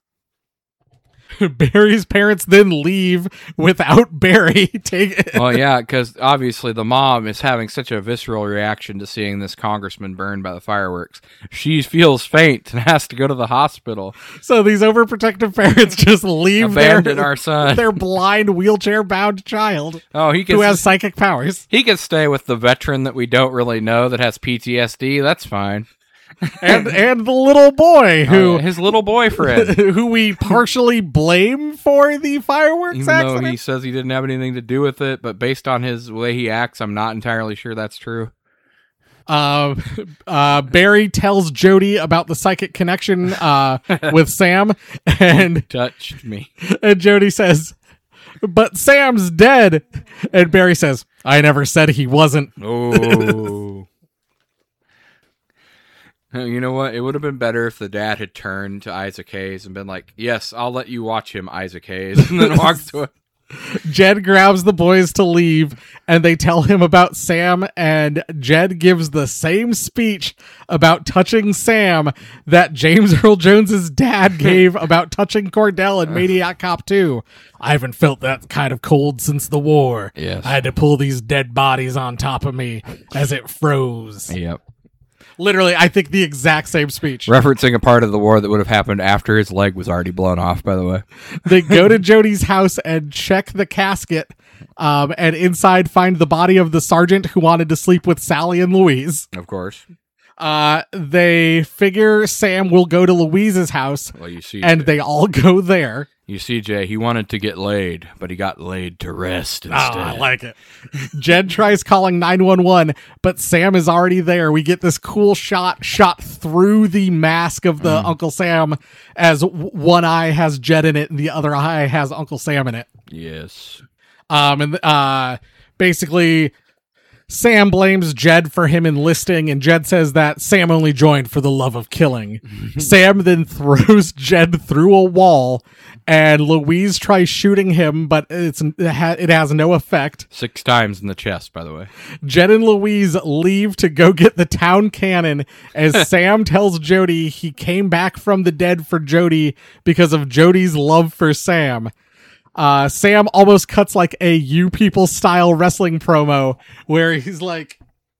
Barry's parents then leave without Barry. Take Well, yeah, because obviously the mom is having such a visceral reaction to seeing this congressman burned by the fireworks. She feels faint and has to go to the hospital. So these overprotective parents just leave Abandon their, our son. their blind, wheelchair-bound child Oh, he can who has psychic powers. he can stay with the veteran that we don't really know that has P T S D. That's fine. And and the little boy who Oh, his little boyfriend. who we partially blame for the fireworks Even accident. though he says he didn't have anything to do with it, but based on his way he acts, I'm not entirely sure that's true. Uh, uh, Barry tells Jody about the psychic connection uh, with Sam, and Touched me. and Jody says, "But Sam's dead," and Barry says, "I never said he wasn't." Oh. You know what? It would have been better if the dad had turned to Isaac Hayes and been like, yes, I'll let you watch him, Isaac Hayes, and then walked away. Jed grabs the boys to leave, and they tell him about Sam, and Jed gives the same speech about touching Sam that James Earl Jones's dad gave about touching Cordell in Maniac Cop two. I haven't felt that kind of cold since the war. Yes. I had to pull these dead bodies on top of me as it froze. Yep. Literally, I think the exact same speech. Referencing a part of the war that would have happened after his leg was already blown off, by the way. They go to Jody's house and check the casket, um, and inside find the body of the sergeant who wanted to sleep with Sally and Louise. Of course. Uh, they figure Sam will go to Louise's house, Well, you see, and Jay. they all go there. You see, Jay, he wanted to get laid, but he got laid to rest instead. Oh, I like it. Jed tries calling nine one one, but Sam is already there. We get this cool shot shot through the mask of the Uncle Sam as w- one eye has Jed in it and the other eye has Uncle Sam in it. Yes. Um, and uh, basically, Sam blames Jed for him enlisting, and Jed says that Sam only joined for the love of killing. Sam then throws Jed through a wall, and Louise tries shooting him, but it's it, ha- it has no effect. Six times in the chest, by the way. Jed and Louise leave to go get the town cannon as Sam tells Jody he came back from the dead for Jody because of Jody's love for Sam. Uh, Sam almost cuts like a You People style wrestling promo where he's like,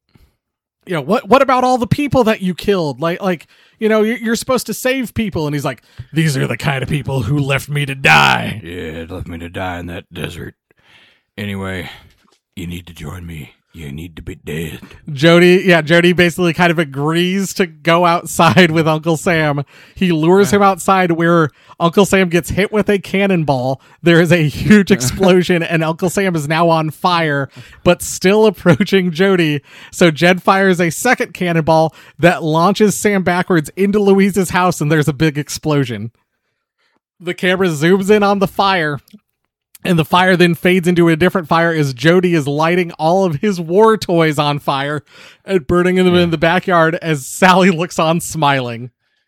you know, what, what about all the people that you killed? Like, like, you know, you're, you're supposed to save people. And he's like, these are the kind of people who left me to die. Yeah, it left me to die in that desert. Anyway, you need to join me. You need to be dead. Jody, yeah, Jody basically kind of agrees to go outside with Uncle Sam. He lures him outside where Uncle Sam gets hit with a cannonball. There is a huge explosion and Uncle Sam is now on fire, but still approaching Jody. So Jed fires a second cannonball that launches Sam backwards into Louise's house and there's a big explosion. The camera zooms in on the fire. And the fire then fades into a different fire as Jody is lighting all of his war toys on fire and burning them in the backyard as Sally looks on smiling.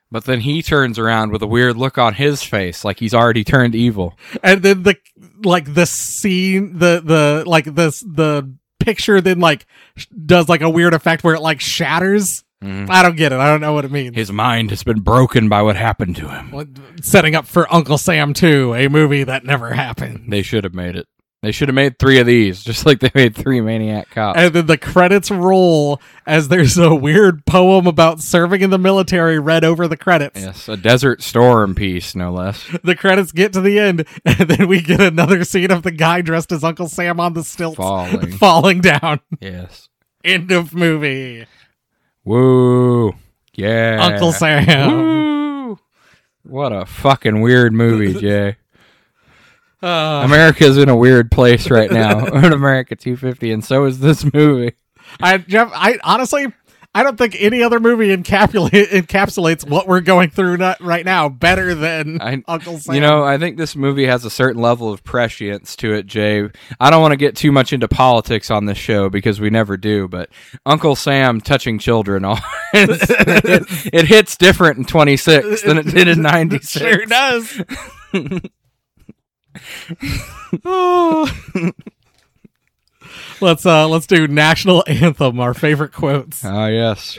But then he turns around with a weird look on his face, like he's already turned evil. And then the like the scene, the the like the the picture then like sh- does like a weird effect where it like shatters. Mm. I don't get it. I don't know what it means. His mind has been broken by what happened to him. Setting up for Uncle Sam two, a movie that never happened. They should have made it. They should have made three of these, just like they made three Maniac Cops. And then the credits roll as there's a weird poem about serving in the military read over the credits. Yes, a Desert Storm piece, no less. The credits get to the end, and then we get another scene of the guy dressed as Uncle Sam on the stilts. Falling. Falling down. Yes. End of movie. Woo. Yeah. Uncle Sam. Woo. What a fucking weird movie, Jay. Uh, America's in a weird place right now. We're in America two fifty, and so is this movie. I, Jeff, I honestly, I don't think any other movie encapsulate, encapsulates what we're going through not, right now better than I, Uncle Sam. You know, I think this movie has a certain level of prescience to it, Jay. I don't want to get too much into politics on this show because we never do, but Uncle Sam touching children, all it, it hits different in twenty-six than it did in ninety-six. It sure does. Oh. Let's uh let's do national anthem, our favorite quotes. Ah, uh, yes.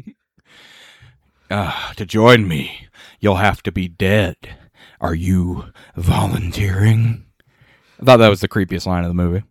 uh, to join me, you'll have to be dead. Are you volunteering? I thought that was the creepiest line of the movie.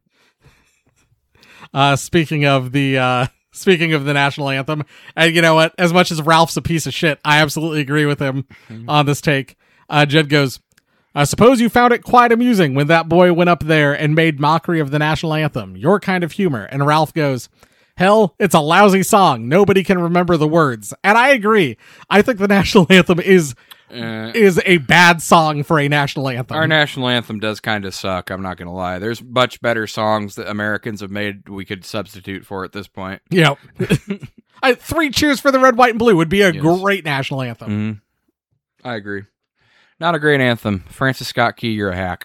Uh speaking of the uh speaking of the national anthem, and you know what? As much as Ralph's a piece of shit, I absolutely agree with him mm-hmm. on this take. Uh Jed goes, I suppose you found it quite amusing when that boy went up there and made mockery of the national anthem. Your kind of humor. And Ralph goes, hell, it's a lousy song. Nobody can remember the words. And I agree. I think the national anthem is uh, is a bad song for a national anthem. Our national anthem does kind of suck, I'm not going to lie. There's much better songs that Americans have made we could substitute for at this point. Yeah. I, Three Cheers for the Red, White, and Blue would be a yes. great national anthem. Mm-hmm. I agree. Not a great anthem. Francis Scott Key, you're a hack.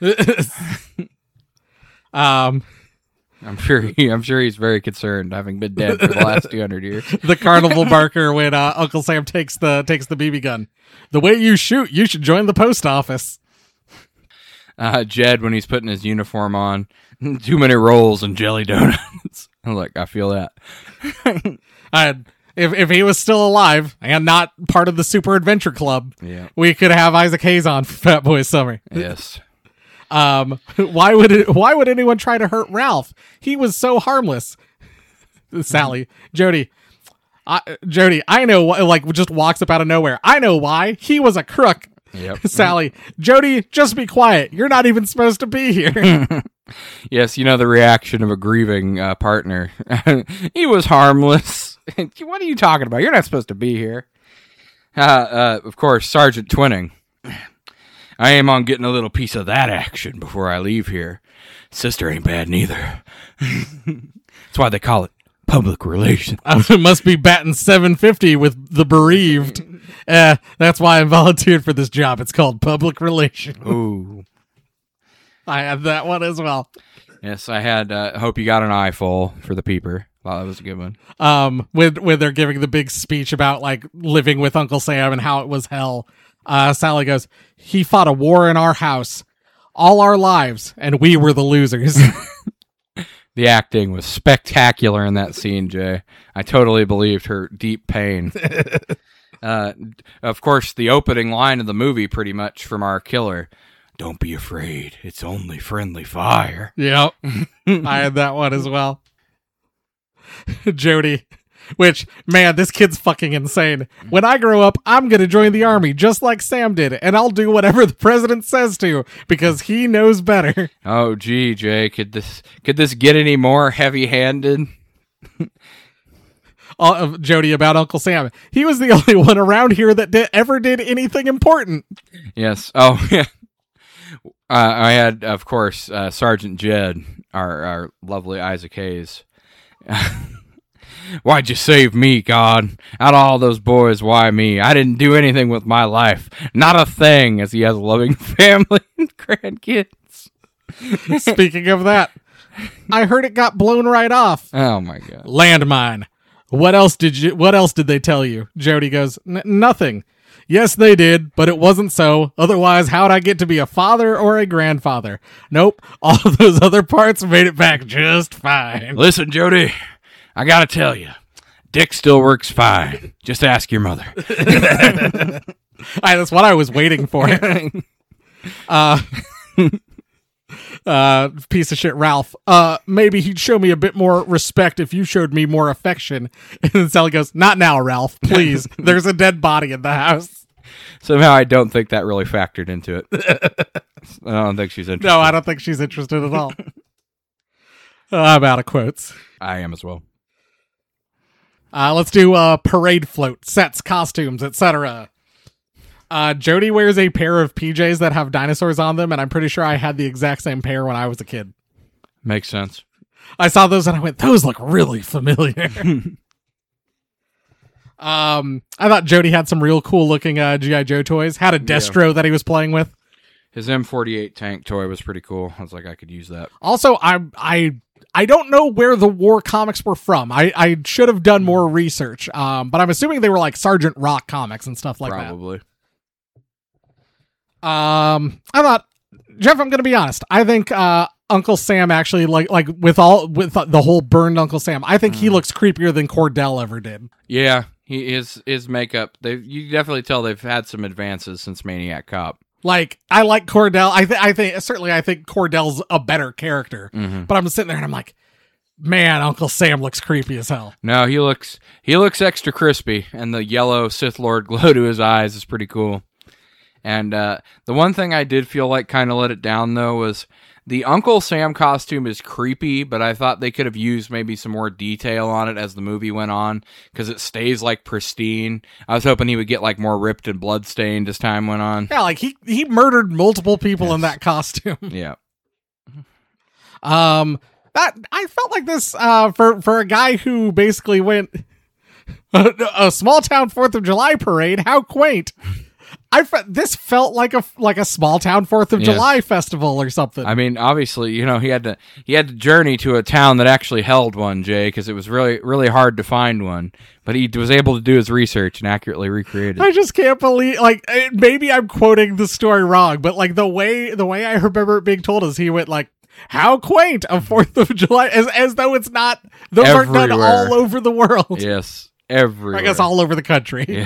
um, I'm sure. He, I'm sure he's very concerned, having been dead for the last two hundred years. The carnival barker when uh, Uncle Sam takes the takes the B B gun. The way you shoot, you should join the post office. Uh, Jed, when he's putting his uniform on, too many rolls and jelly donuts. Look, I feel that. I. If if he was still alive and not part of the Super Adventure Club, yeah. we could have Isaac Hayes on for Fat Boy Summer. Yes. um. Why would it, Why would anyone try to hurt Ralph? He was so harmless. Sally, Jody, I, Jody. I know. Like, just walks up out of nowhere. I know why. He was a crook. Yep. Sally, Jody, just be quiet. You're not even supposed to be here. Yes, you know the reaction of a grieving uh, partner. He was harmless. What are you talking about? You're not supposed to be here. Uh, uh, of course, Sergeant Twinning. I aim on getting a little piece of that action before I leave here. Sister ain't bad neither. That's why they call it public relations. I must be batting seven fifty with the bereaved. Uh, that's why I volunteered for this job. It's called public relations. Ooh. I had that one as well. Yes, I had. Uh, hope you got an eyeful for the peeper. Wow, that was a good one. Um, when when they're giving the big speech about like living with Uncle Sam and how it was hell, uh, Sally goes, "He fought a war in our house, all our lives, and we were the losers." The acting was spectacular in that scene, Jay. I totally believed her deep pain. uh, of course, the opening line of the movie, pretty much from our killer. Don't be afraid. It's only friendly fire. Yep. I had that one as well. Jody, which, man, this kid's fucking insane. When I grow up, I'm going to join the army just like Sam did, and I'll do whatever the president says to because he knows better. Oh, gee, Jay, could this could this get any more heavy-handed? Uh, Jody, about Uncle Sam. He was the only one around here that did, ever did anything important. Yes. Oh, yeah. Uh, I had, of course, uh, Sergeant Jed, our, our lovely Isaac Hayes. Why'd you save me, God? Out of all those boys, why me? I didn't do anything with my life. Not a thing, as he has a loving family and grandkids. Speaking of that, I heard it got blown right off. Oh, my God. Landmine. What else did you? What else did they tell you? Jody goes, nothing. Yes, they did, but it wasn't so. Otherwise, how'd I get to be a father or a grandfather? Nope, all of those other parts made it back just fine. Listen, Jody, I gotta tell you, dick still works fine. Just ask your mother. I, that's what I was waiting for. uh, uh, piece of shit Ralph. Uh, maybe he'd show me a bit more respect if you showed me more affection. And then Sally goes, not now, Ralph, please. There's a dead body in the house. Somehow I don't think that really factored into it. I don't think she's interested. No, I don't think she's interested at all. uh, I'm out of quotes. I am as well. Uh, let's do uh, parade float, sets, costumes, et cetera. Uh, Jody wears a pair of P Js that have dinosaurs on them, and I'm pretty sure I had the exact same pair when I was a kid. Makes sense. I saw those and I went, those look really familiar. um, I thought Jody had some real cool looking uh, G I. Joe toys. Had a Destro yeah. that he was playing with. His M forty-eight tank toy was pretty cool. I was like, I could use that. Also, I I I don't know where the war comics were from. I, I should have done more research, um, but I'm assuming they were like Sergeant Rock comics and stuff like Probably. that. Probably. Um, I thought, Jeff, I'm going to be honest. I think uh, Uncle Sam actually, like, like with all with the whole burned Uncle Sam, I think mm. he looks creepier than Cordell ever did. Yeah, he his his makeup. They you definitely tell they've had some advances since Maniac Cop. Like, I like Cordell. I think I think certainly I think Cordell's a better character. Mm-hmm. But I'm sitting there and I'm like, man, Uncle Sam looks creepy as hell. No, he looks he looks extra crispy, and the yellow Sith Lord glow to his eyes is pretty cool. And uh, the one thing I did feel like kind of let it down, though, was the Uncle Sam costume is creepy, but I thought they could have used maybe some more detail on it as the movie went on, because it stays, like, pristine. I was hoping he would get, like, more ripped and bloodstained as time went on. Yeah, like, he, he murdered multiple people yes. in that costume. Yeah. Um, that I felt like this, uh, for, for a guy who basically went, a, a small-town fourth of July parade, how quaint. I fe- this felt like a like a small town Fourth of yes. July festival or something. I mean, obviously, you know, he had to he had to journey to a town that actually held one, Jay, because it was really really hard to find one. But he was able to do his research and accurately recreate it. I just can't believe, like, maybe I'm quoting the story wrong, but like the way the way I remember it being told is he went like, "How quaint a Fourth of July," as as though it's not those Everywhere. aren't done all over the world. Yes, everywhere. I guess all over the country. Yeah.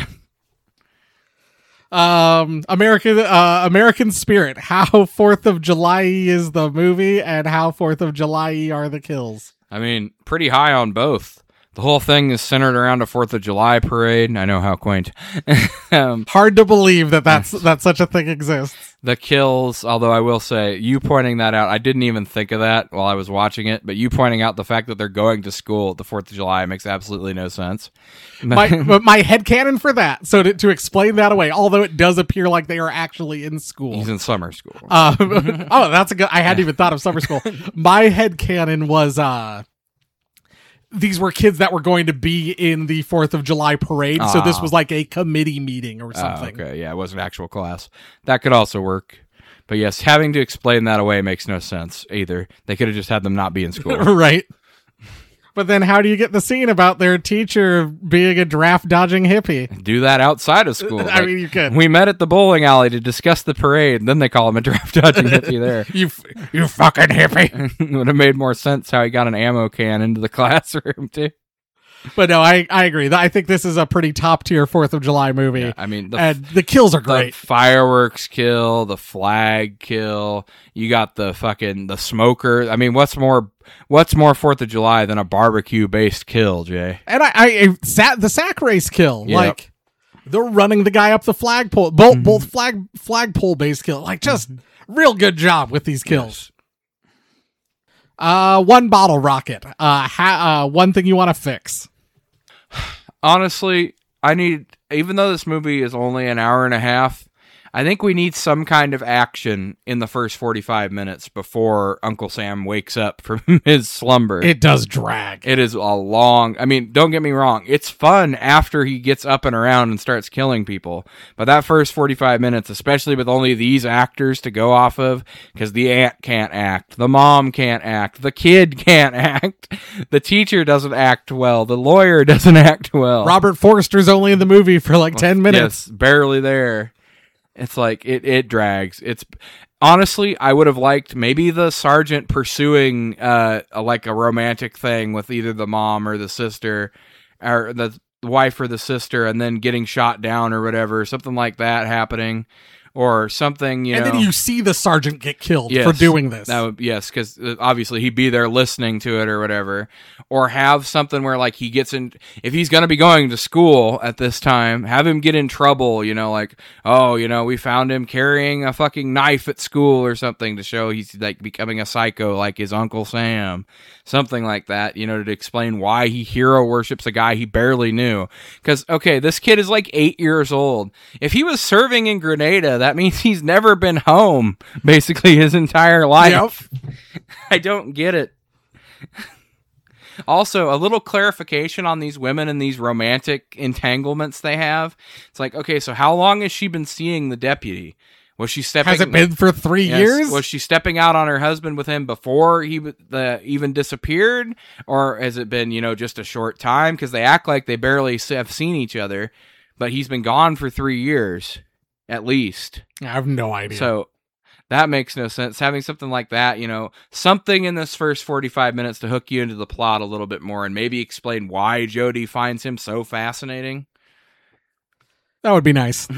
Um, American, uh, American Spirit. How Fourth of July is the movie, and how Fourth of July are the kills. I mean, pretty high on both. The whole thing is centered around a Fourth of July parade. I know how quaint. um, Hard to believe that that's that such a thing exists. The kills, although I will say, you pointing that out, I didn't even think of that while I was watching it, but you pointing out the fact that they're going to school at the Fourth of July makes absolutely no sense. my my headcanon for that, so to, to explain that away, although it does appear like they are actually in school. He's in summer school. Uh, oh, that's a good, I hadn't even thought of summer school. My headcanon was, uh, these were kids that were going to be in the Fourth of July parade, so this was like a committee meeting or something. Uh, okay, yeah, it wasn't actual class. That could also work. But yes, having to explain that away makes no sense either. They could have just had them not be in school. Right. But then how do you get the scene about their teacher being a draft-dodging hippie? Do that outside of school. I like, mean, you could. We met at the bowling alley to discuss the parade, and then they call him a draft-dodging hippie there. you you fucking hippie. Would have made more sense how he got an ammo can into the classroom, too. But no, I, I agree. I think this is a pretty top-tier fourth of July movie. Yeah, I mean, the, and the kills are great. The fireworks kill, the flag kill, you got the fucking, the smoker. I mean, what's more... What's more Fourth of July than a barbecue-based kill, Jay? And I, I, I sat the sack race kill, yep. like they're running the guy up the flagpole, both mm-hmm. both flag flagpole-based kill, like just mm-hmm. real good job with these kills. Yes. Uh, one bottle rocket. Uh, ha- uh, one thing you want to fix. Honestly, I need, even though this movie is only an hour and a half, I think we need some kind of action in the first forty-five minutes before Uncle Sam wakes up from his slumber. It does drag. It is a long... I mean, don't get me wrong. It's fun after he gets up and around and starts killing people. But that first forty-five minutes, especially with only these actors to go off of, because the aunt can't act, the mom can't act, the kid can't act, the teacher doesn't act well, the lawyer doesn't act well. Robert Forster's only in the movie for like ten minutes. Yes, barely there. It's like, it, it drags. It's honestly, I would have liked maybe the sergeant pursuing uh a, like a romantic thing with either the mom or the sister, or the wife or the sister, and then getting shot down or whatever, something like that happening. Or something, you and know. And then you see the sergeant get killed yes, for doing this. That would, yes, because obviously he'd be there listening to it or whatever. Or have something where, like, he gets in... If he's going to be going to school at this time, have him get in trouble, you know, like, oh, you know, we found him carrying a fucking knife at school or something to show he's, like, becoming a psycho like his Uncle Sam. Something like that, you know, to explain why he hero worships a guy he barely knew. Because, okay, this kid is, like, eight years old. If he was serving in Grenada, that means he's never been home, basically, his entire life. Yep. I don't get it. Also, a little clarification on these women and these romantic entanglements they have. It's like, okay, so how long has she been seeing the deputy? Was she stepping? Has it been for three yes, years? Was she stepping out on her husband with him before he the, even disappeared? Or has it been, you know, just a short time? Because they act like they barely have seen each other, but he's been gone for three years, at least. I have no idea. So that makes no sense. Having something like that, you know, something in this first forty-five minutes to hook you into the plot a little bit more and maybe explain why Jody finds him so fascinating. That would be nice.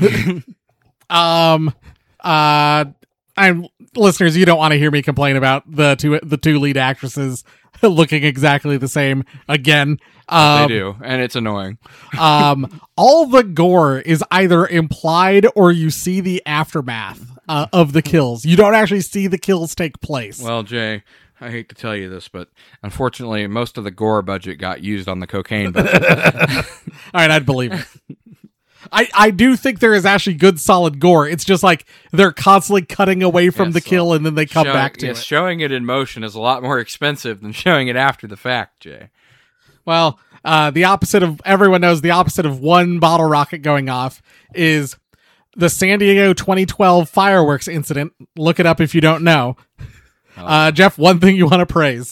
um, uh, I'm listeners. You don't want to hear me complain about the two the two lead actresses looking exactly the same again. Um, they do, and it's annoying. um, all the gore is either implied or you see the aftermath uh, of the kills. You don't actually see the kills take place. Well, Jay, I hate to tell you this, but unfortunately, most of the gore budget got used on the cocaine budget. All right, I'd believe it. I, I do think there is actually good solid gore. It's just like they're constantly cutting away from yes, the kill and then they come showing, back to yes, it. Showing it in motion is a lot more expensive than showing it after the fact, Jay. Well, uh, the opposite of everyone knows the opposite of one bottle rocket going off is the San Diego twenty twelve fireworks incident. Look it up if you don't know. Oh. Uh, Jeff, one thing you want to praise?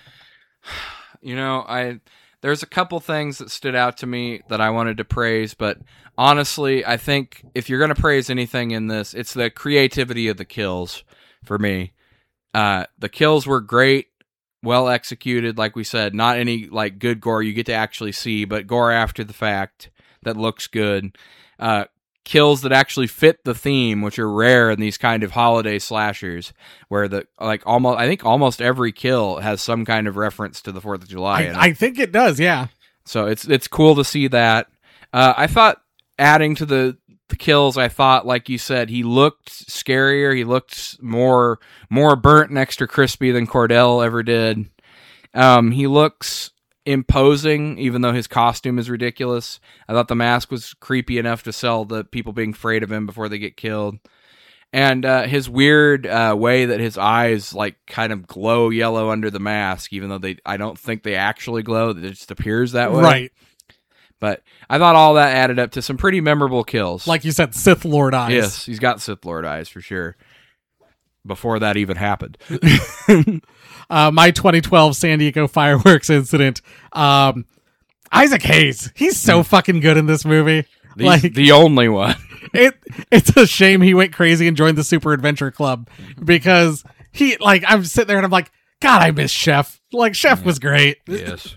You know, I there's a couple things that stood out to me that I wanted to praise, but honestly, I think if you're going to praise anything in this, it's the creativity of the kills for me. Uh, the kills were great, well executed, like we said, not any like good gore you get to actually see, but gore after the fact that looks good. Uh, kills that actually fit the theme, which are rare in these kind of holiday slashers, where the like almost I think almost every kill has some kind of reference to the Fourth of July. I, I think it does, yeah. So it's it's cool to see that. Uh, I thought adding to the, the kills, I thought, like you said, he looked scarier. He looked more more burnt and extra crispy than Cordell ever did. Um, he looks imposing, even though his costume is ridiculous. I thought the mask was creepy enough to sell the people being afraid of him before they get killed. And uh, his weird uh, way that his eyes like kind of glow yellow under the mask, even though they I don't think they actually glow. It just appears that way. Right. But I thought all that added up to some pretty memorable kills. Like you said, Sith Lord eyes. Yes, he's got Sith Lord eyes for sure. Before that even happened. uh, my twenty twelve San Diego fireworks incident. Um, Isaac Hayes. He's so fucking good in this movie. The, like the only one. it. It's a shame he went crazy and joined the Super Adventure Club because he like I'm sitting there and I'm like, God, I miss Chef. Like Chef yeah. was great. Yes.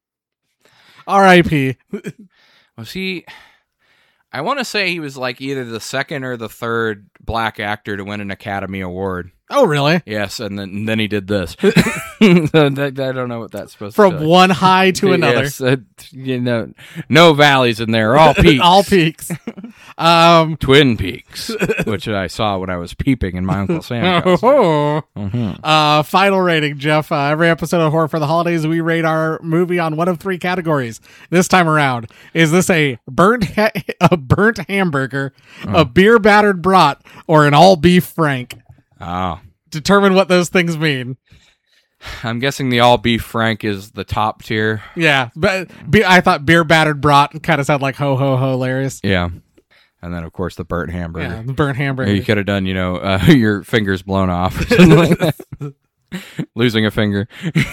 R I P Was he? I want to say he was like either the second or the third black actor to win an Academy Award. Oh, really? Yes, and then and then he did this. So that, I don't know what that's supposed From to be. one high to another. Yes, uh, you know, no valleys in there, all peaks. All peaks. Um, Twin Peaks, which I saw when I was peeping in my Uncle Sam house. oh, Mhm. uh, final rating, Jeff. Uh, every episode of Horror for the Holidays, we rate our movie on one of three categories. This time around, is this a burnt ha- a burnt hamburger, a beer battered brat, or an all beef Frank? Oh. Determine what those things mean. I'm guessing the all beef Frank is the top tier. Yeah, but be, I thought beer battered brat kind of sounded like ho ho ho hilarious. Yeah. And then, of course, the burnt hamburger. Yeah, the burnt hamburger. Or you could have done, you know, uh, your fingers blown off. Or something like that. Losing a finger.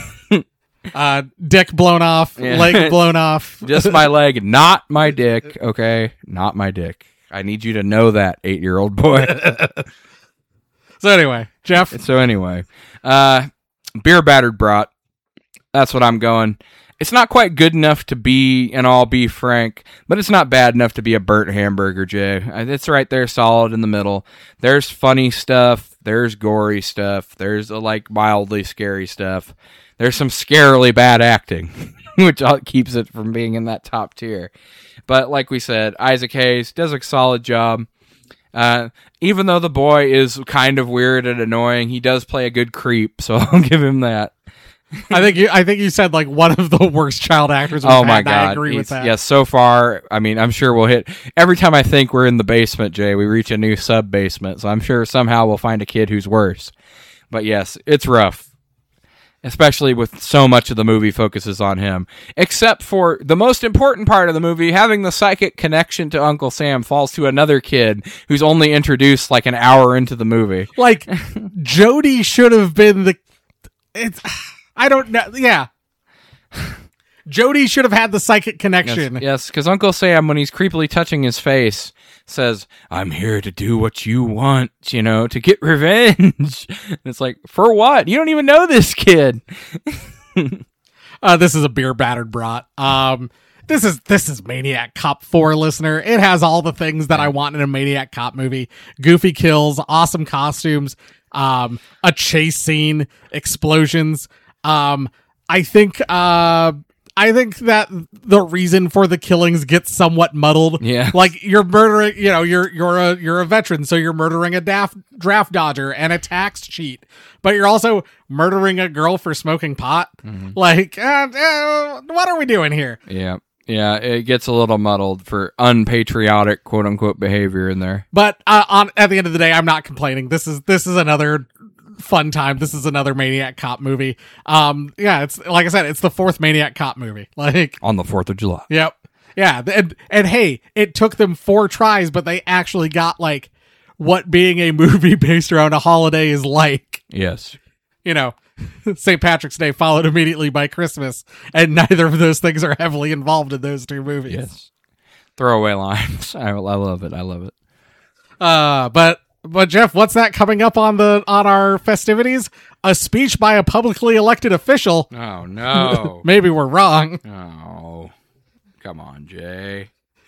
Uh, dick blown off, Yeah. leg blown off. Just my leg, not my dick. Okay? Not my dick. I need you to know that, eight-year-old boy. So anyway, Jeff. So anyway, uh, beer battered brat. That's what I'm going. It's not quite good enough to be an all beef Frank, but it's not bad enough to be a burnt hamburger, Jay. It's right there, solid in the middle. There's funny stuff. There's gory stuff. There's a, like mildly scary stuff. There's some scarily bad acting, which keeps it from being in that top tier. But like we said, Isaac Hayes does a solid job. Uh, even though the boy is kind of weird and annoying, he does play a good creep, so I'll give him that. I think you. I think you said like one of the worst child actors. We've Oh had, my and god! I agree with He's- that. Yes, so far, I mean, I'm sure we'll hit every time I think we're in the basement, Jay. We reach a new sub basement, so I'm sure somehow we'll find a kid who's worse. But yes, it's rough. Especially with so much of the movie focuses on him. Except for the most important part of the movie, having the psychic connection to Uncle Sam falls to another kid who's only introduced like an hour into the movie. Like Jody should have been the. It's. I don't know. Yeah. Jody should have had the psychic connection. Yes, because Uncle Sam, when he's creepily touching his face, says, "I'm here to do what you want, you know, to get revenge." And it's like, for what? You don't even know this kid. Uh, this is a beer battered brat. Um, this is this is Maniac Cop four, listener. It has all the things that I want in a Maniac Cop movie: goofy kills, awesome costumes, um, a chase scene, explosions. Um, I think uh, I think that the reason for the killings gets somewhat muddled. Yeah. Like you're murdering, you know, you're you're a you're a veteran, so you're murdering a daft, draft dodger and a tax cheat, but you're also murdering a girl for smoking pot. Mm-hmm. Like, uh, uh, what are we doing here? Yeah. Yeah, it gets a little muddled for unpatriotic quote unquote behavior in there. But uh, on at the end of the day, I'm not complaining. This is this is another fun time. This is another Maniac Cop movie. Um, yeah, it's like I said, it's the fourth Maniac Cop movie. Like, On the fourth of July. yep, yeah, and and hey, it took them four tries, but they actually got like what being a movie based around a holiday is like. Yes. You know, Saint Patrick's Day followed immediately by Christmas, and neither of those things are heavily involved in those two movies. Yes. Throwaway lines. I, I love it. I love it. Uh, but but Jeff, what's that coming up on the on our festivities? A speech by a publicly elected official. Oh, no. Maybe we're wrong. Oh. Come on, Jay.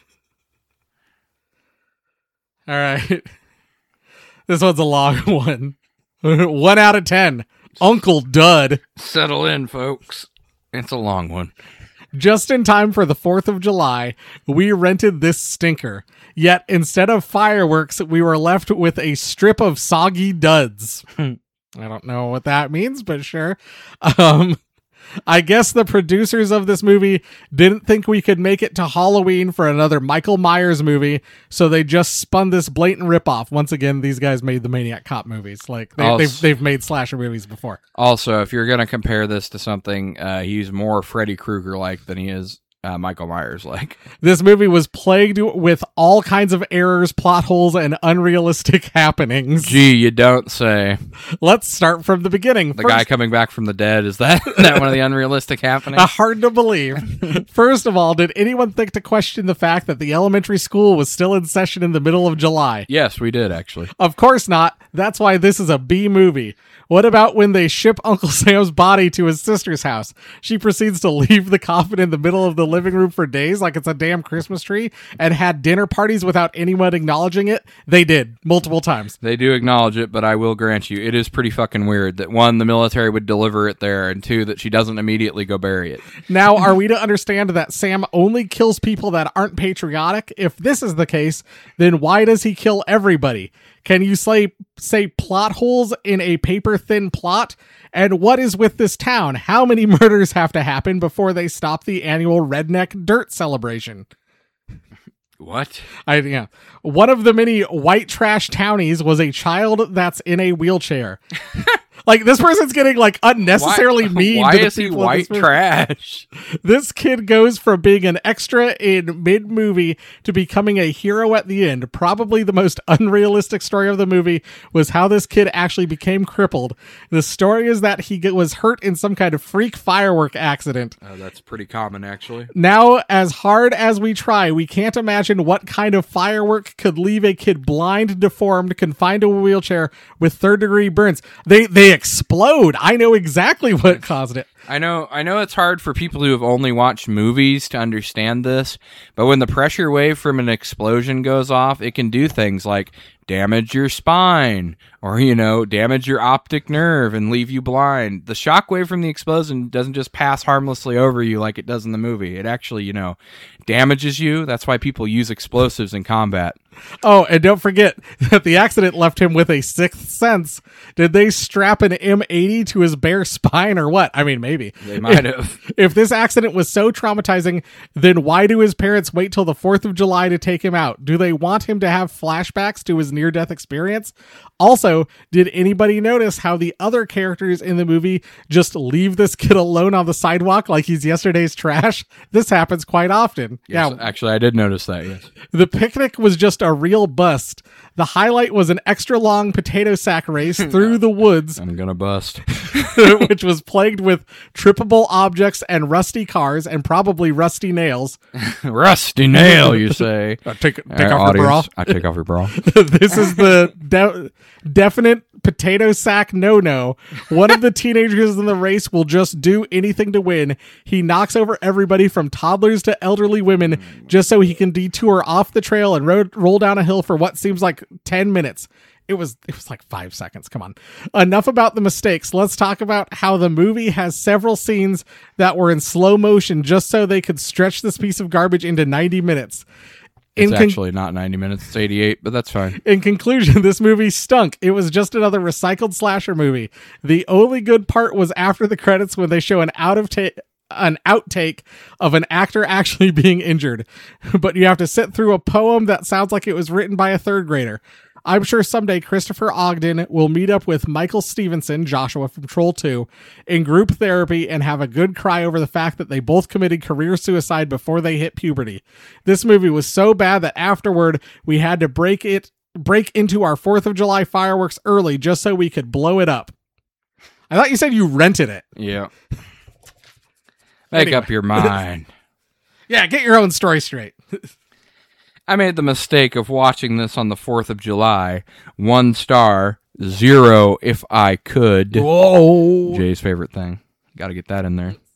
All right. This one's a long one. One out of ten. Uncle Dud. Settle in, folks. It's a long one. Just in time for the fourth of July, we rented this stinker. Yet instead of fireworks, we were left with a strip of soggy duds. I don't know what that means, but sure. Um, I guess the producers of this movie didn't think we could make it to Halloween for another Michael Myers movie, so they just spun this blatant ripoff. Once again, these guys made the Maniac Cop movies. Like they, Also- they've they've made slasher movies before. Also, if you're going to compare this to something, uh, he's more Freddy Krueger-like than he is uh, Michael Myers-like. This movie was plagued with all kinds of errors, plot holes, and unrealistic happenings. Gee, you don't say. Let's start from the beginning. The First- guy coming back from the dead, is that, that one of the unrealistic happenings? Uh, hard to believe. First of all, did anyone think to question the fact that the elementary school was still in session in the middle of July? Yes, we did, actually. Of course not. That's why this is a B movie. What about when they ship Uncle Sam's body to his sister's house? She proceeds to leave the coffin in the middle of the living room for days like it's a damn Christmas tree and had dinner parties without anyone acknowledging it? They did multiple times. They do acknowledge it, but I will grant you, it is pretty fucking weird that one, the military would deliver it there, and two, that she doesn't immediately go bury it. Now, are we to understand that Sam only kills people that aren't patriotic? If this is the case, then why does he kill everybody? Can you say, say plot holes in a paper-thin plot? And what is with this town? How many murders have to happen before they stop the annual Redneck Dirt celebration? What? I yeah. One of the many white trash townies was a child that's in a wheelchair. Like, this person's getting, like, unnecessarily why, mean why to the is he people in white this movie. trash? This kid goes from being an extra in mid-movie to becoming a hero at the end. Probably the most unrealistic story of the movie was how this kid actually became crippled. The story is that he get, was hurt in some kind of freak firework accident. Oh, that's pretty common, actually. Now, as hard as we try, we can't imagine what kind of firework could leave a kid blind, deformed, confined to a wheelchair with third-degree burns. They they explode. I know exactly what caused it. I know I know it's hard for people who have only watched movies to understand this, but when the pressure wave from an explosion goes off, it can do things like damage your spine or, you know, damage your optic nerve and leave you blind. The shock wave from the explosion doesn't just pass harmlessly over you like it does in the movie. It actually, you know, damages you. That's why people use explosives in combat. Oh, and don't forget that the accident left him with a sixth sense. Did they strap an M eighty to his bare spine or what? I mean, maybe. They might have. If, if this accident was so traumatizing, then why do his parents wait till the fourth of July to take him out? Do they want him to have flashbacks to his near-death experience? Also, did anybody notice how the other characters in the movie just leave this kid alone on the sidewalk like he's yesterday's trash? This happens quite often. Yes, yeah, actually, I did notice that, yes. The picnic was just a real bust. The highlight was an extra long potato sack race through the woods, I'm gonna bust. which was plagued with trippable objects and rusty cars and probably rusty nails. Rusty nail, you say. Uh, take take Our off your bra. audience, I take off your bra. This is the de- definite potato sack no-no. One of the teenagers in the race will just do anything to win. He knocks over everybody from toddlers to elderly women just so he can detour off the trail and ro- roll down a hill for what seems like ten minutes. It was it was like five seconds. Come on. Enough about the mistakes. Let's talk about how the movie has several scenes that were in slow motion just so they could stretch this piece of garbage into ninety minutes. It's In con- actually not ninety minutes, it's eighty-eight, but that's fine. In conclusion, this movie stunk. It was just another recycled slasher movie. The only good part was after the credits when they show an out of ta- an outtake of an actor actually being injured. But you have to sit through a poem that sounds like it was written by a third grader. I'm sure someday Christopher Ogden will meet up with Michael Stevenson, Joshua from Troll two, in group therapy and have a good cry over the fact that they both committed career suicide before they hit puberty. This movie was so bad that afterward we had to break it break into our fourth of July fireworks early just so we could blow it up. I thought you said you rented it. Yeah. Make Anyway. up your mind. Yeah, get your own story straight. I made the mistake of watching this on the fourth of July. One star, zero if I could. Whoa. Jay's favorite thing. Got to get that in there.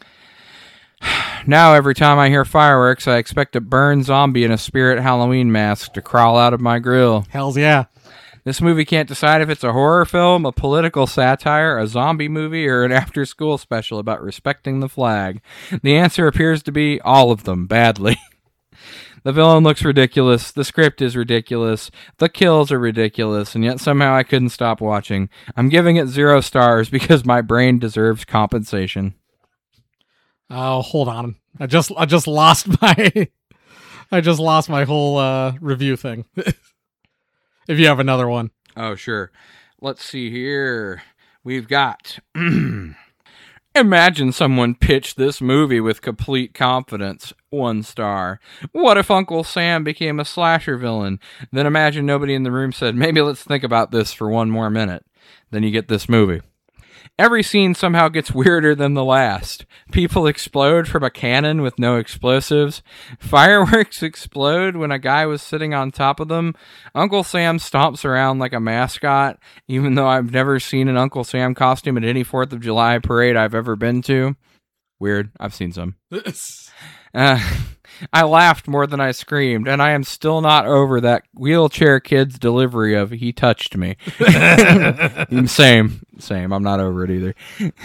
Now every time I hear fireworks, I expect a burned zombie in a spirit Halloween mask to crawl out of my grill. Hells yeah. This movie can't decide if it's a horror film, a political satire, a zombie movie, or an after-school special about respecting the flag. The answer appears to be all of them, badly. The villain looks ridiculous, the script is ridiculous, the kills are ridiculous, and yet somehow I couldn't stop watching. I'm giving it zero stars because my brain deserves compensation. Oh, hold on. I just I just lost my I just lost my whole uh, review thing. If you have another one. Oh, sure. Let's see here. We've got... Imagine someone pitched this movie with complete confidence. One star. What if Uncle Sam became a slasher villain? Then imagine nobody in the room said, maybe let's think about this for one more minute. Then you get this movie. Every scene somehow gets weirder than the last. People explode from a cannon with no explosives. Fireworks explode when a guy was sitting on top of them. Uncle Sam stomps around like a mascot, even though I've never seen an Uncle Sam costume at any fourth of July parade I've ever been to. Weird. I've seen some. Uh, I laughed more than I screamed, and I am still not over that wheelchair kid's delivery of "he touched me." same, same. I'm not over it either.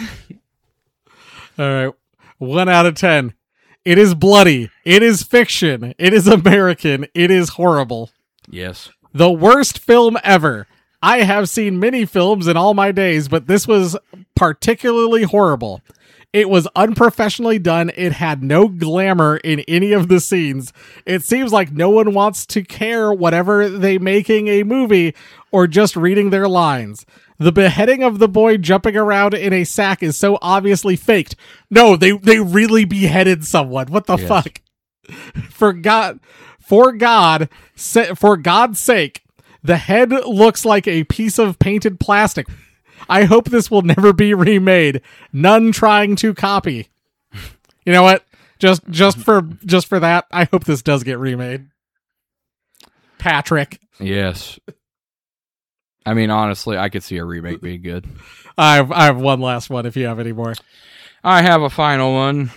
All right, one out of ten. It is bloody. It is fiction. It is American. It is horrible. Yes. The worst film ever. I have seen many films in all my days, but this was particularly horrible. It was unprofessionally done. It had no glamour in any of the scenes. It seems like no one wants to care whatever they making a movie or just reading their lines. The beheading of the boy jumping around in a sack is so obviously faked. No, they, they really beheaded someone. What the Yes. fuck? For God, for God, sa- for God's sake, the head looks like a piece of painted plastic. I hope this will never be remade. None trying to copy. You know what? Just just for just for that, I hope this does get remade. Patrick. Yes. I mean, honestly, I could see a remake being good. I have, I have one last one if you have any more. I have a final one.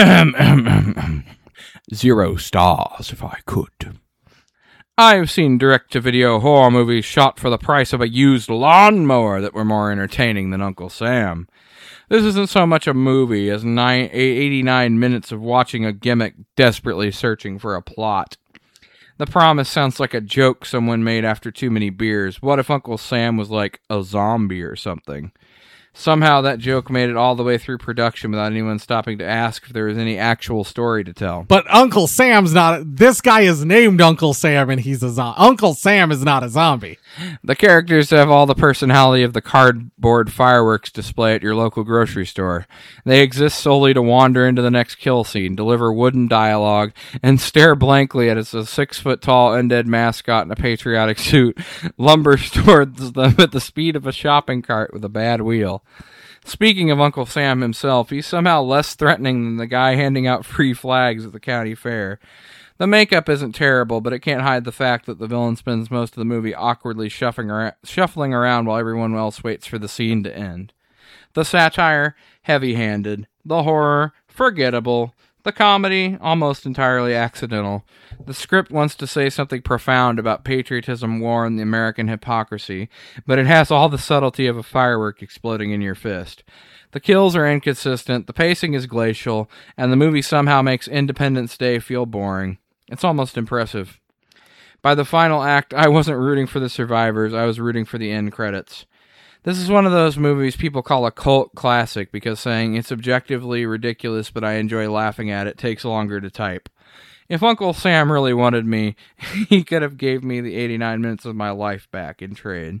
Zero stars, if I could. I have seen direct-to-video horror movies shot for the price of a used lawnmower that were more entertaining than Uncle Sam. This isn't so much a movie as nine, eighty-nine minutes of watching a gimmick desperately searching for a plot. The promise sounds like a joke someone made after too many beers. What if Uncle Sam was like a zombie or something? Somehow that joke made it all the way through production without anyone stopping to ask if there was any actual story to tell. But Uncle Sam's not. This guy is named Uncle Sam, and he's a zombie. Uncle Sam is not a zombie. The characters have all the personality of the cardboard fireworks display at your local grocery store. They exist solely to wander into the next kill scene, deliver wooden dialogue, and stare blankly at a six-foot-tall undead mascot in a patriotic suit lumbers towards them at the speed of a shopping cart with a bad wheel. Speaking of Uncle Sam himself, he's somehow less threatening than the guy handing out free flags at the county fair. The makeup isn't terrible, but it can't hide the fact that the villain spends most of the movie awkwardly shuffling around, shuffling around while everyone else waits for the scene to end. The satire, heavy-handed. The horror, forgettable. The comedy, almost entirely accidental. The script wants to say something profound about patriotism, war, and the American hypocrisy, but it has all the subtlety of a firework exploding in your fist. The kills are inconsistent, the pacing is glacial, and the movie somehow makes Independence Day feel boring. It's almost impressive. By the final act, I wasn't rooting for the survivors, I was rooting for the end credits. This is one of those movies people call a cult classic because saying it's objectively ridiculous but I enjoy laughing at it takes longer to type. If Uncle Sam really wanted me, he could have gave me the eighty-nine minutes of my life back in trade.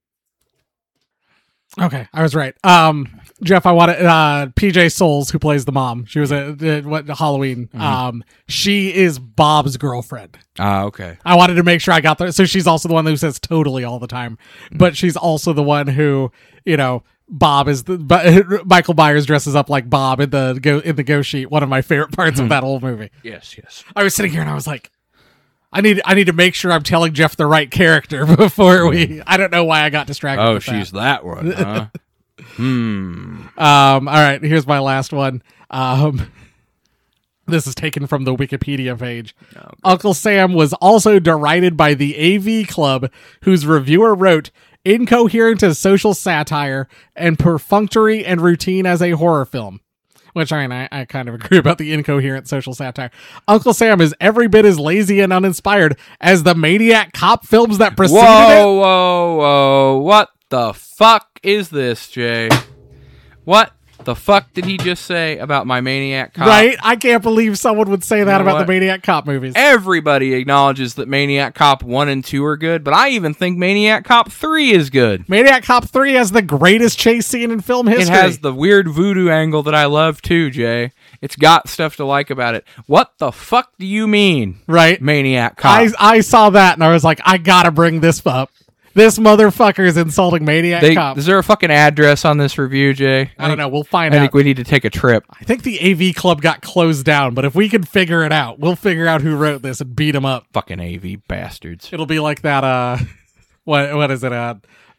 Okay, I was right. Um, Jeff, I wanted uh, P J Souls, who plays the mom. She was at uh, what Halloween. Mm-hmm. Um, she is Bob's girlfriend. Ah, okay. I wanted to make sure I got there. So she's also the one who says totally all the time, mm-hmm. but she's also the one who, you know, Bob is the. But Michael Myers dresses up like Bob in the go in the go sheet. One of my favorite parts mm-hmm. of that whole movie. Yes, yes. I was sitting here and I was like, I need I need to make sure I'm telling Jeff the right character before we. I don't know why I got distracted. Oh, with she's that, that one, huh? hmm. Um. All right. Here's my last one. Um. This is taken from the Wikipedia page. Okay. Uncle Sam was also derided by the A V Club, whose reviewer wrote, "Incoherent as social satire and perfunctory and routine as a horror film." Which, I mean, I, I kind of agree about the incoherent social satire. Uncle Sam is every bit as lazy and uninspired as the Maniac Cop films that preceded whoa, it. Whoa, whoa, whoa. What the fuck is this, Jay? What the fuck did he just say about my Maniac Cop? Right? I can't believe someone would say that You know about what? the Maniac Cop movies. Everybody acknowledges that Maniac Cop one and two are good, but I even think Maniac Cop three is good. Maniac Cop three has the greatest chase scene in film history. It has the weird voodoo angle that I love too, Jay. It's got stuff to like about it. What the fuck do you mean? Right? Maniac Cop. I, I saw that and I was like, I gotta bring this up. This motherfucker is insulting Maniac They, Cop. Is there a fucking address on this review, Jay? I don't know. We'll find I out. think we need to take a trip. I think the A V Club got closed down, but if we can figure it out, we'll figure out who wrote this and beat him up. Fucking A V bastards. It'll be like that, uh, what, what is it, uh,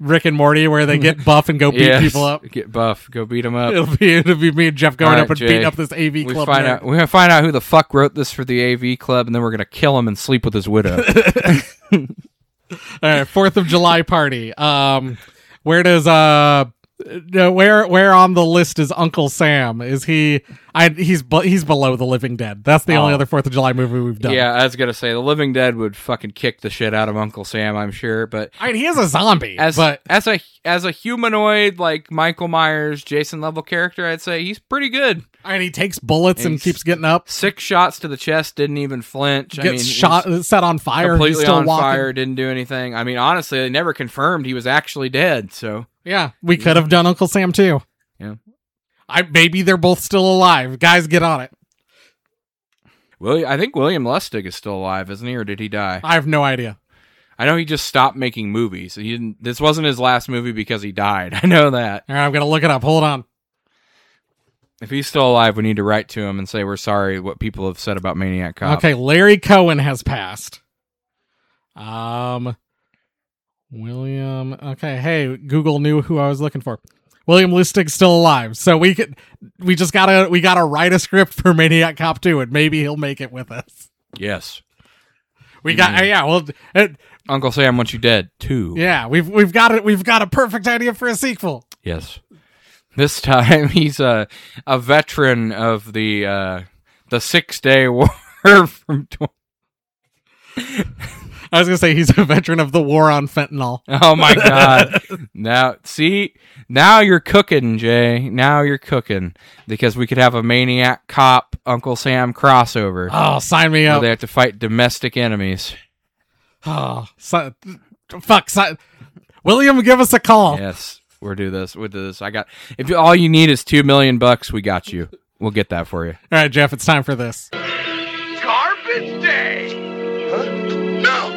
Rick and Morty where they get buff and go beat Yes, people up. Get buff. Go beat them up. It'll be it'll be me and Jeff going All right, up and Jay. beating up this A V We club. find nerd. out. We're gonna find out who the fuck wrote this for the A V club, and then we're gonna kill him and sleep with his widow. All right, Fourth of July party. Um, where does uh, uh, where where on the list is Uncle Sam? Is he? I he's bu- he's below The Living Dead. That's the only Oh. other Fourth of July movie we've done. Yeah, I was gonna say the Living Dead would fucking kick the shit out of Uncle Sam, I'm sure. But I mean he is a zombie, as but as a as a humanoid like Michael Myers, Jason level character, I'd say he's pretty good. I mean he takes bullets and He's- keeps getting up. Six shots to the chest, didn't even flinch. I mean, Gets he's shot, set on fire. completely He's still on walking. fire, didn't do anything. I mean, honestly, they never confirmed he was actually dead. So Yeah, we could have done Uncle Sam too. yeah. I maybe they're both still alive. Guys, get on it. William, I think William Lustig is still alive, isn't he, or did he die? I have no idea. I know he just stopped making movies. He didn't. This wasn't his last movie because he died. I know that. All right, I'm gonna look it up. Hold on. If he's still alive, we need to write to him and say we're sorry what people have said about Maniac Cop. Okay, Larry Cohen has passed. Um, William. Okay, hey, Google knew who I was looking for. William Lustig's still alive, so we could. We just gotta. We gotta write a script for Maniac Cop two, and maybe he'll make it with us. Yes. We got. Mm. Yeah. Well. It, Uncle Sam wants you dead too. yeah. We've we've got it. We've got a perfect idea for a sequel. Yes. This time he's a a veteran of the uh, the Six Day War from. tw- I was gonna say he's a veteran of the war on fentanyl. Oh my God! Now see, now you're cooking, Jay. Now you're cooking because we could have a Maniac Cop Uncle Sam crossover Oh, sign me where up. they have to fight domestic enemies. Oh, si- fuck. Si- William, give us a call. Yes, we'll do this. We'll do this. I got. If you, all you need is two million bucks, we got you. We'll get that for you. All right, Jeff, it's time for this. Garbage day! Huh? No!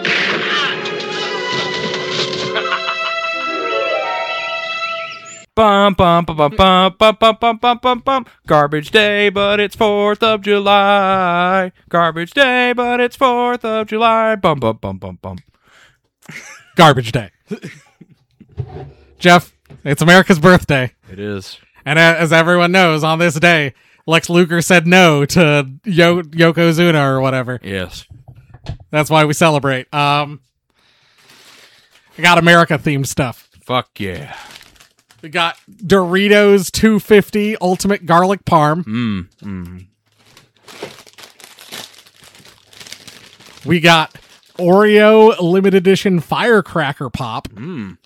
Bum bum bum bum bum bum bum bum bum bum bum. Garbage day, but it's Fourth of July. Garbage day, but it's Fourth of July. Bum bum bum bum bum. Garbage day. Jeff, it's America's birthday. It is. And a- as everyone knows, on this day, Lex Luger said no to Yo- Yokozuna or whatever. Yes. That's why we celebrate. Um, we got America themed stuff. Fuck yeah. We got Doritos two fifty Ultimate Garlic Parm. Mm. Mm. We got Oreo Limited Edition Firecracker Pop. Mm.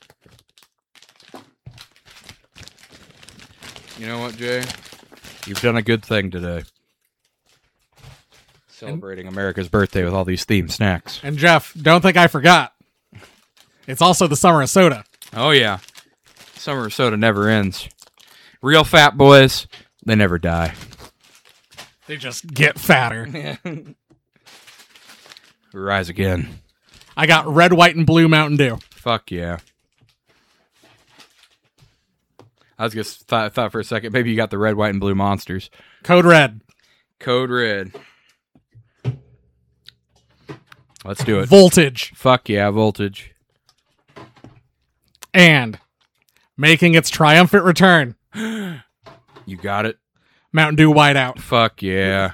You know what, Jay? You've done a good thing today. Celebrating America's birthday with all these themed snacks. And Jeff, don't think I forgot. It's also the summer of soda. Oh, yeah. Summer of soda never ends. Real fat boys, they never die. They just get fatter. Rise again. I got red, white, and blue Mountain Dew. Fuck yeah. I was just thought, thought for a second, maybe you got the red, white, and blue monsters. Code red. Code red. Let's do it. Voltage. Fuck yeah, voltage. And making its triumphant return, You got it. Mountain Dew Whiteout. Fuck yeah.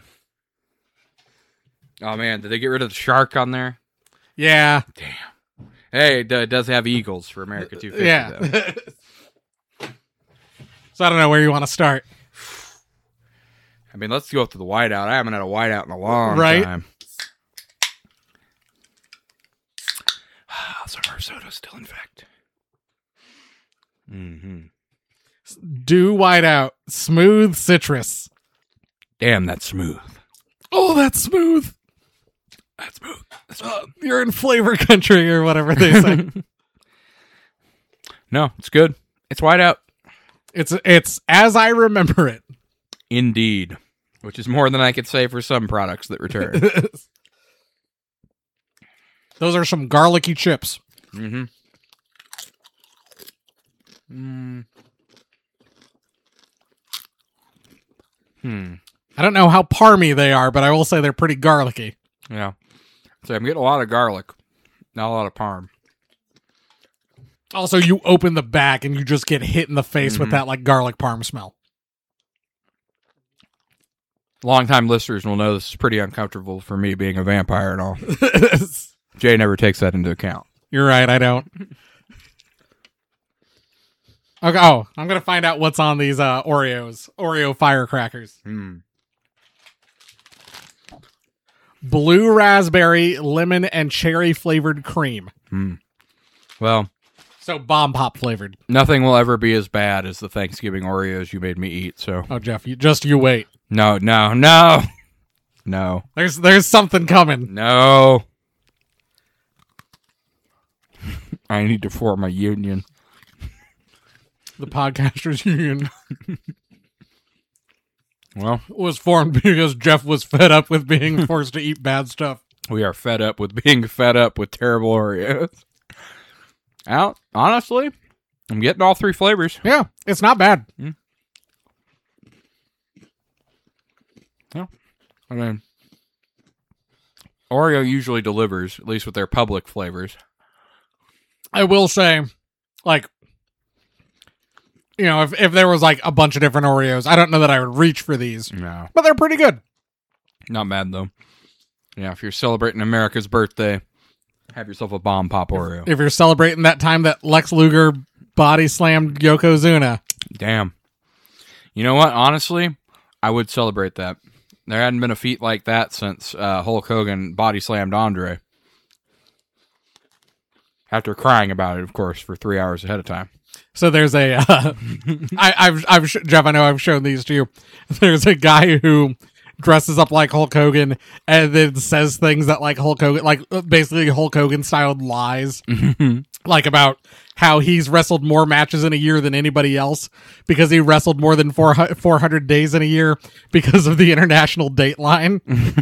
Oh man, did they get rid of the shark on there? Yeah. Hey, it d- does have eagles for America two fifty. Yeah. Though. So I don't know where you want to start. I mean, let's go to the whiteout. I haven't had a whiteout in a long Right? time. Summer soda still in fact. Mm-hmm. Dew Whiteout. Smooth citrus. Damn, that's smooth. Oh, that's smooth. That's smooth. That's Uh, you're in flavor country or whatever they say. No, it's good. It's whiteout. It's it's as I remember it. Indeed. Which is more than I could say for some products that return. Those are some garlicky chips. Mm-hmm. Mm. Hmm. I don't know how parmy they are, but I will say they're pretty garlicky. Yeah. So I'm getting a lot of garlic, not a lot of parm. Also, you open the back and you just get hit in the face Mhm. with that like garlic parm smell. Longtime listeners will know this is pretty uncomfortable for me being a vampire and all. Jay never takes that into account. You're right, I don't. Okay, oh, I'm gonna find out what's on these uh, Oreos. Oreo firecrackers. Hmm. Blue raspberry, lemon, and cherry flavored cream. Hmm. Well, So bomb pop flavored. nothing will ever be as bad as the Thanksgiving Oreos you made me eat. So Oh, Jeff, you, just you wait. no, no, no, no, There's there's something coming. no. I need to form a union. The Podcasters Union Well, was formed because Jeff was fed up with being forced to eat bad stuff. we are fed up with being fed up with terrible Oreos. Out, honestly, I'm getting all three flavors. Yeah, it's not bad. I mean, Oreo usually delivers, at least with their public flavors. I will say, like, you know, if, if there was like a bunch of different Oreos, I don't know that I would reach for these, No, but they're pretty good. not bad though. Yeah, if you're celebrating America's birthday, have yourself a bomb pop Oreo. If you're celebrating that time that Lex Luger body slammed Yokozuna, Damn. You know what? Honestly, I would celebrate that. There hadn't been a feat like that since uh, Hulk Hogan body slammed Andre. After crying about it, of course, for three hours ahead of time. so there's a, uh, I, I've, I've, sh- Jeff, I know I've shown these to you. There's a guy who dresses up like Hulk Hogan and then says things that like Hulk Hogan, like basically Hulk Hogan styled lies, like about how he's wrestled more matches in a year than anybody else because he wrestled more than four hundred days in a year because of the international date line.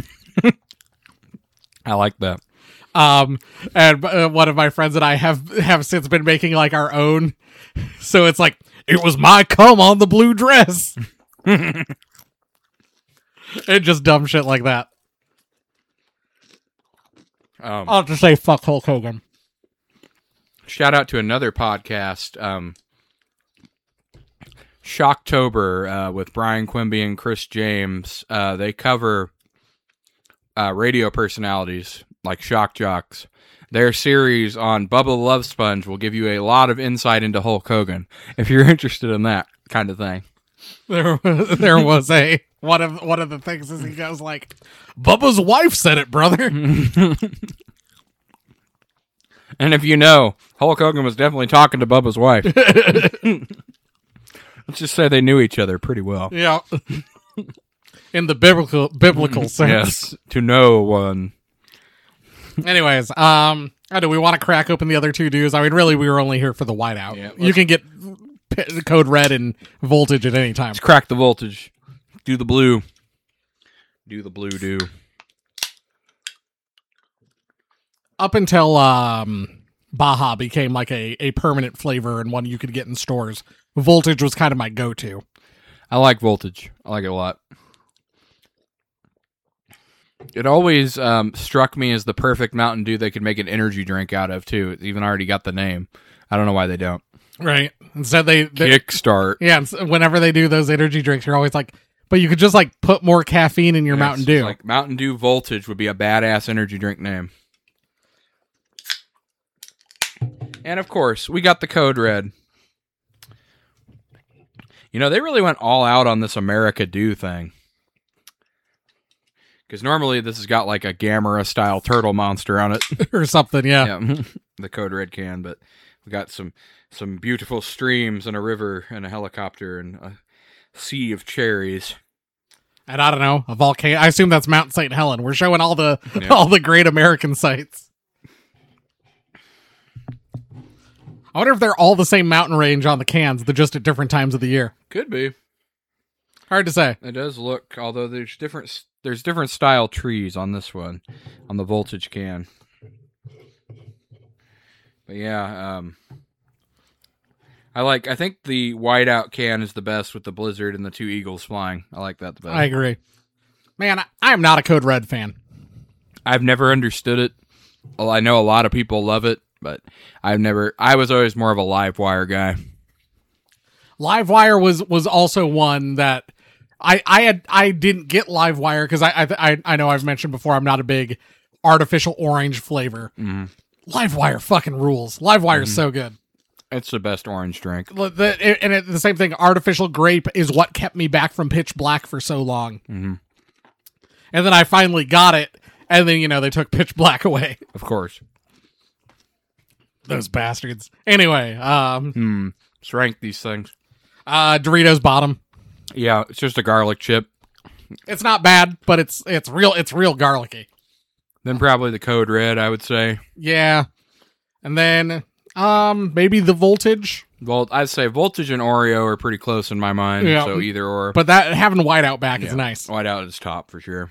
I like that. Um, and uh, one of my friends and I have have since been making like our own. So it's like, it was my cum on the blue dress. And just dumb shit like that. Um, I'll just say fuck Hulk Hogan. Shout out to another podcast, um, Shocktober, uh, with Brian Quimby and Chris James. Uh, they cover uh, radio personalities like shock jocks. Their series on Bubba the Love Sponge will give you a lot of insight into Hulk Hogan if you're interested in that kind of thing. There, there was a one of one of the things is he goes like, Bubba's wife said it, brother. And if you know, Hulk Hogan was definitely talking to Bubba's wife. Let's just say they knew each other pretty well. Yeah. In the biblical biblical sense. Yes, to know one. Anyways, um, oh, do we want to crack open the other two dudes? I mean, really, we were only here for the whiteout. Yeah, you let's- can get p- code red and voltage at any time. Let's crack the voltage. Do the blue. Do the blue do. Up until um, Baja became like a, a permanent flavor and one you could get in stores, voltage was kind of my go-to. I like voltage. I like it a lot. It always um, struck me as the perfect Mountain Dew they could make an energy drink out of, too. It's even already got the name. I don't know why they don't. Right. Instead, they, they Kickstart. yeah. and s- Whenever they do those energy drinks, you're always like, but you could just like put more caffeine in your Yes, Mountain Dew. Like Mountain Dew Voltage would be a badass energy drink name. And of course, we got the code red. You know, they really went all out on this America Do thing. Because normally this has got like a Gamera style turtle monster on it. or something. Yeah. Yeah, the code red can, but we got some some beautiful streams and a river and a helicopter and a sea of cherries. And I don't know, a volcano. I assume that's Mount Saint Helen. We're showing all the Yeah. all the great American sites. I wonder if they're all the same mountain range on the cans, they're just at different times of the year. Could be. Hard to say. It does look, although there's different there's different style trees on this one, on the voltage can. But yeah, um, I like. I think the whiteout can is the best with the blizzard and the two eagles flying. I like that the best. I agree. Man, I, I am not a Code Red fan. I've never understood it. Well, I know a lot of people love it, but I've never. I was always more of a Livewire guy. Livewire was was also one that I I had I didn't get Livewire because I, I I I know I've mentioned before I'm not a big artificial orange flavor. Mm-hmm. Livewire fucking rules. Livewire is mm-hmm. so good. It's the best orange drink. The, and it, the same thing, artificial grape is what kept me back from Pitch Black for so long. Mm-hmm. And then I finally got it, and then, you know, they took Pitch Black away. Of course. Those bastards. Anyway. Um, hmm. Let's rank these things. Uh, Doritos bottom. Yeah, it's just a garlic chip. It's not bad, but it's it's real it's real garlicky. Then probably the Code Red, I would say. Yeah. And then... Um, maybe the Voltage. Well, I'd say Voltage and Oreo are pretty close in my mind, yeah. so either or. But that having Whiteout back yeah. is nice. Whiteout is top for sure.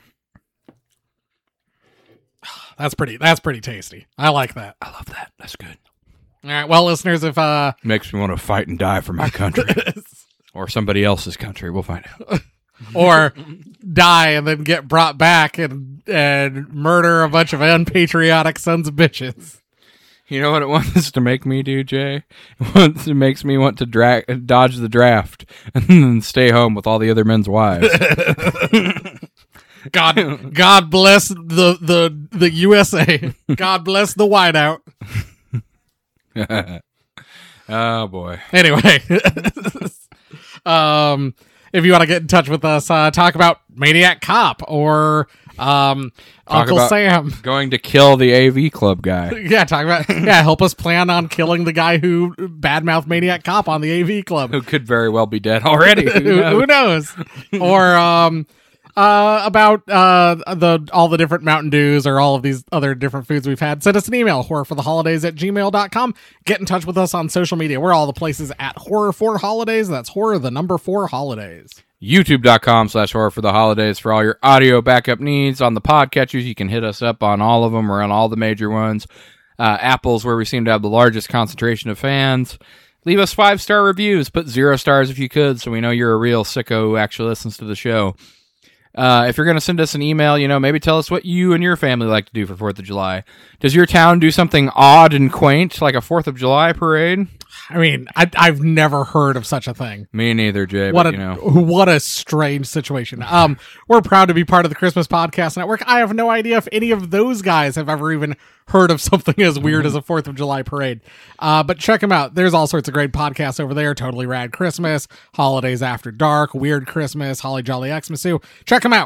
That's pretty. That's pretty tasty. I like that. I love that. That's good. All right, well, listeners, if uh, makes me want to fight and die for my country or somebody else's country, we'll find out. Or die and then get brought back and and murder a bunch of unpatriotic sons of bitches. You know what it wants to make me do, Jay? It, wants, it makes me want to dra- dodge the draft and then stay home with all the other men's wives. God, God bless the, the, the U S A. God bless the Whiteout. Oh, boy. Anyway. um, if you want to get in touch with us, uh, talk about Maniac Cop or... Um, talk Uncle Sam going to kill the A V Club guy. Yeah, talk about yeah. Help us plan on killing the guy who badmouthed Maniac Cop on the A V Club, who could very well be dead already. Who knows? Who knows? Or um, uh, about uh the all the different Mountain Dews or all of these other different foods we've had. Send us an email, horror for the holidays at gmail dot com. Get in touch with us on social media. We're all the places at Horror for Holidays. That's horror the number four holidays. YouTube.com slash horror for the holidays for all your audio backup needs. On the podcatchers, you can hit us up on all of them. We're on all the major ones. Uh, Apple's where we seem to have the largest concentration of fans. Leave us five-star reviews. Put zero stars if you could, so we know you're a real sicko who actually listens to the show. Uh, if you're going to send us an email, you know, maybe tell us what you and your family like to do for fourth of July. Does your town do something odd and quaint, like a fourth of July parade? I mean, I, I've never heard of such a thing. Me neither, Jay. What but, a you know. what a strange situation. Um, we're proud to be part of the Christmas Podcast Network. I have no idea if any of those guys have ever even heard of something as weird as a fourth of July parade. Uh, but check them out. There's all sorts of great podcasts over there. Totally Rad Christmas, Holidays After Dark, Weird Christmas, Holly Jolly Xmas. Check them out.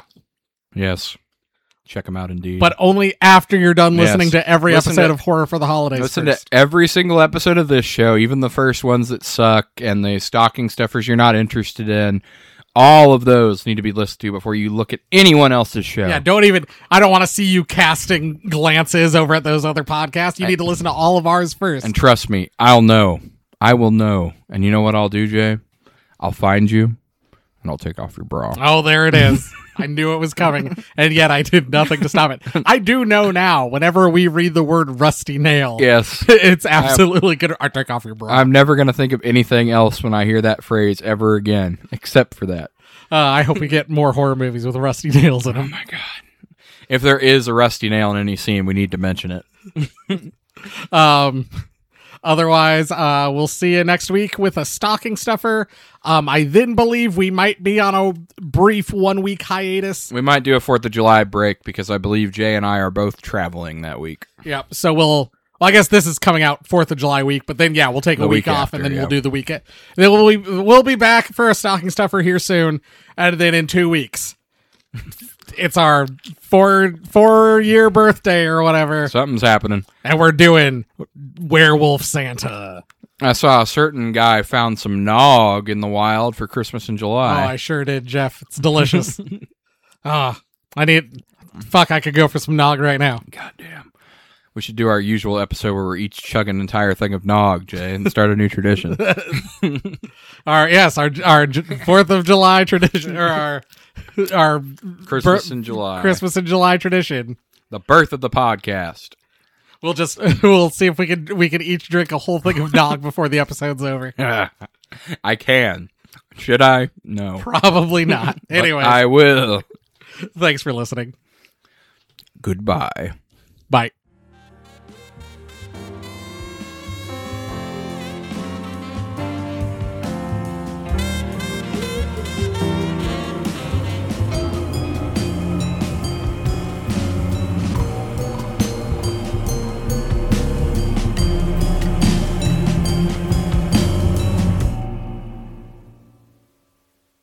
Yes. Check them out indeed. But only after you're done listening yes. to every listen episode to, of Horror for the Holidays. Listen first. to every single episode of this show, even the first ones that suck and the stocking stuffers you're not interested in. All of those need to be listened to before you look at anyone else's show. Yeah, don't even, I don't want to see you casting glances over at those other podcasts. You need to listen to all of ours first. And trust me, I'll know. I will know. And you know what I'll do, Jay? I'll find you and I'll take off your bra. Oh, there it is. I knew it was coming, and yet I did nothing to stop it. I do know now, whenever we read the word rusty nail, yes, it's absolutely good. I take off your bra. I'm never going to think of anything else when I hear that phrase ever again, except for that. Uh, I hope we get more horror movies with rusty nails in them. Oh, my God. If there is a rusty nail in any scene, we need to mention it. um... Otherwise, uh, we'll see you next week with a stocking stuffer. Um, I then believe we might be on a brief one-week hiatus. We might do a fourth of July break because I believe Jay and I are both traveling that week. Yep. So we'll... Well, I guess this is coming out fourth of July week, but then, yeah, we'll take the a week, week off, after, and then yeah. we'll do the weekend. Then we'll be, we'll be back for a stocking stuffer here soon, and then in two weeks. It's our four four year birthday or whatever. Something's happening. And we're doing Werewolf Santa. I saw a certain guy found some nog in the wild for Christmas in July. Oh, I sure did, Jeff. It's delicious. Oh, I need... Fuck, I could go for some nog right now. Goddamn. We should do our usual episode where we're each chugging an entire thing of nog, Jay, and start a new tradition. Our yes, our our Fourth of July tradition, or our our Christmas bir- in July. Christmas in July tradition. The birth of the podcast. We'll just we'll see if we can we can each drink a whole thing of nog before the episode's over. I can. Should I? No. Probably not. Anyway, I will. Thanks for listening. Goodbye.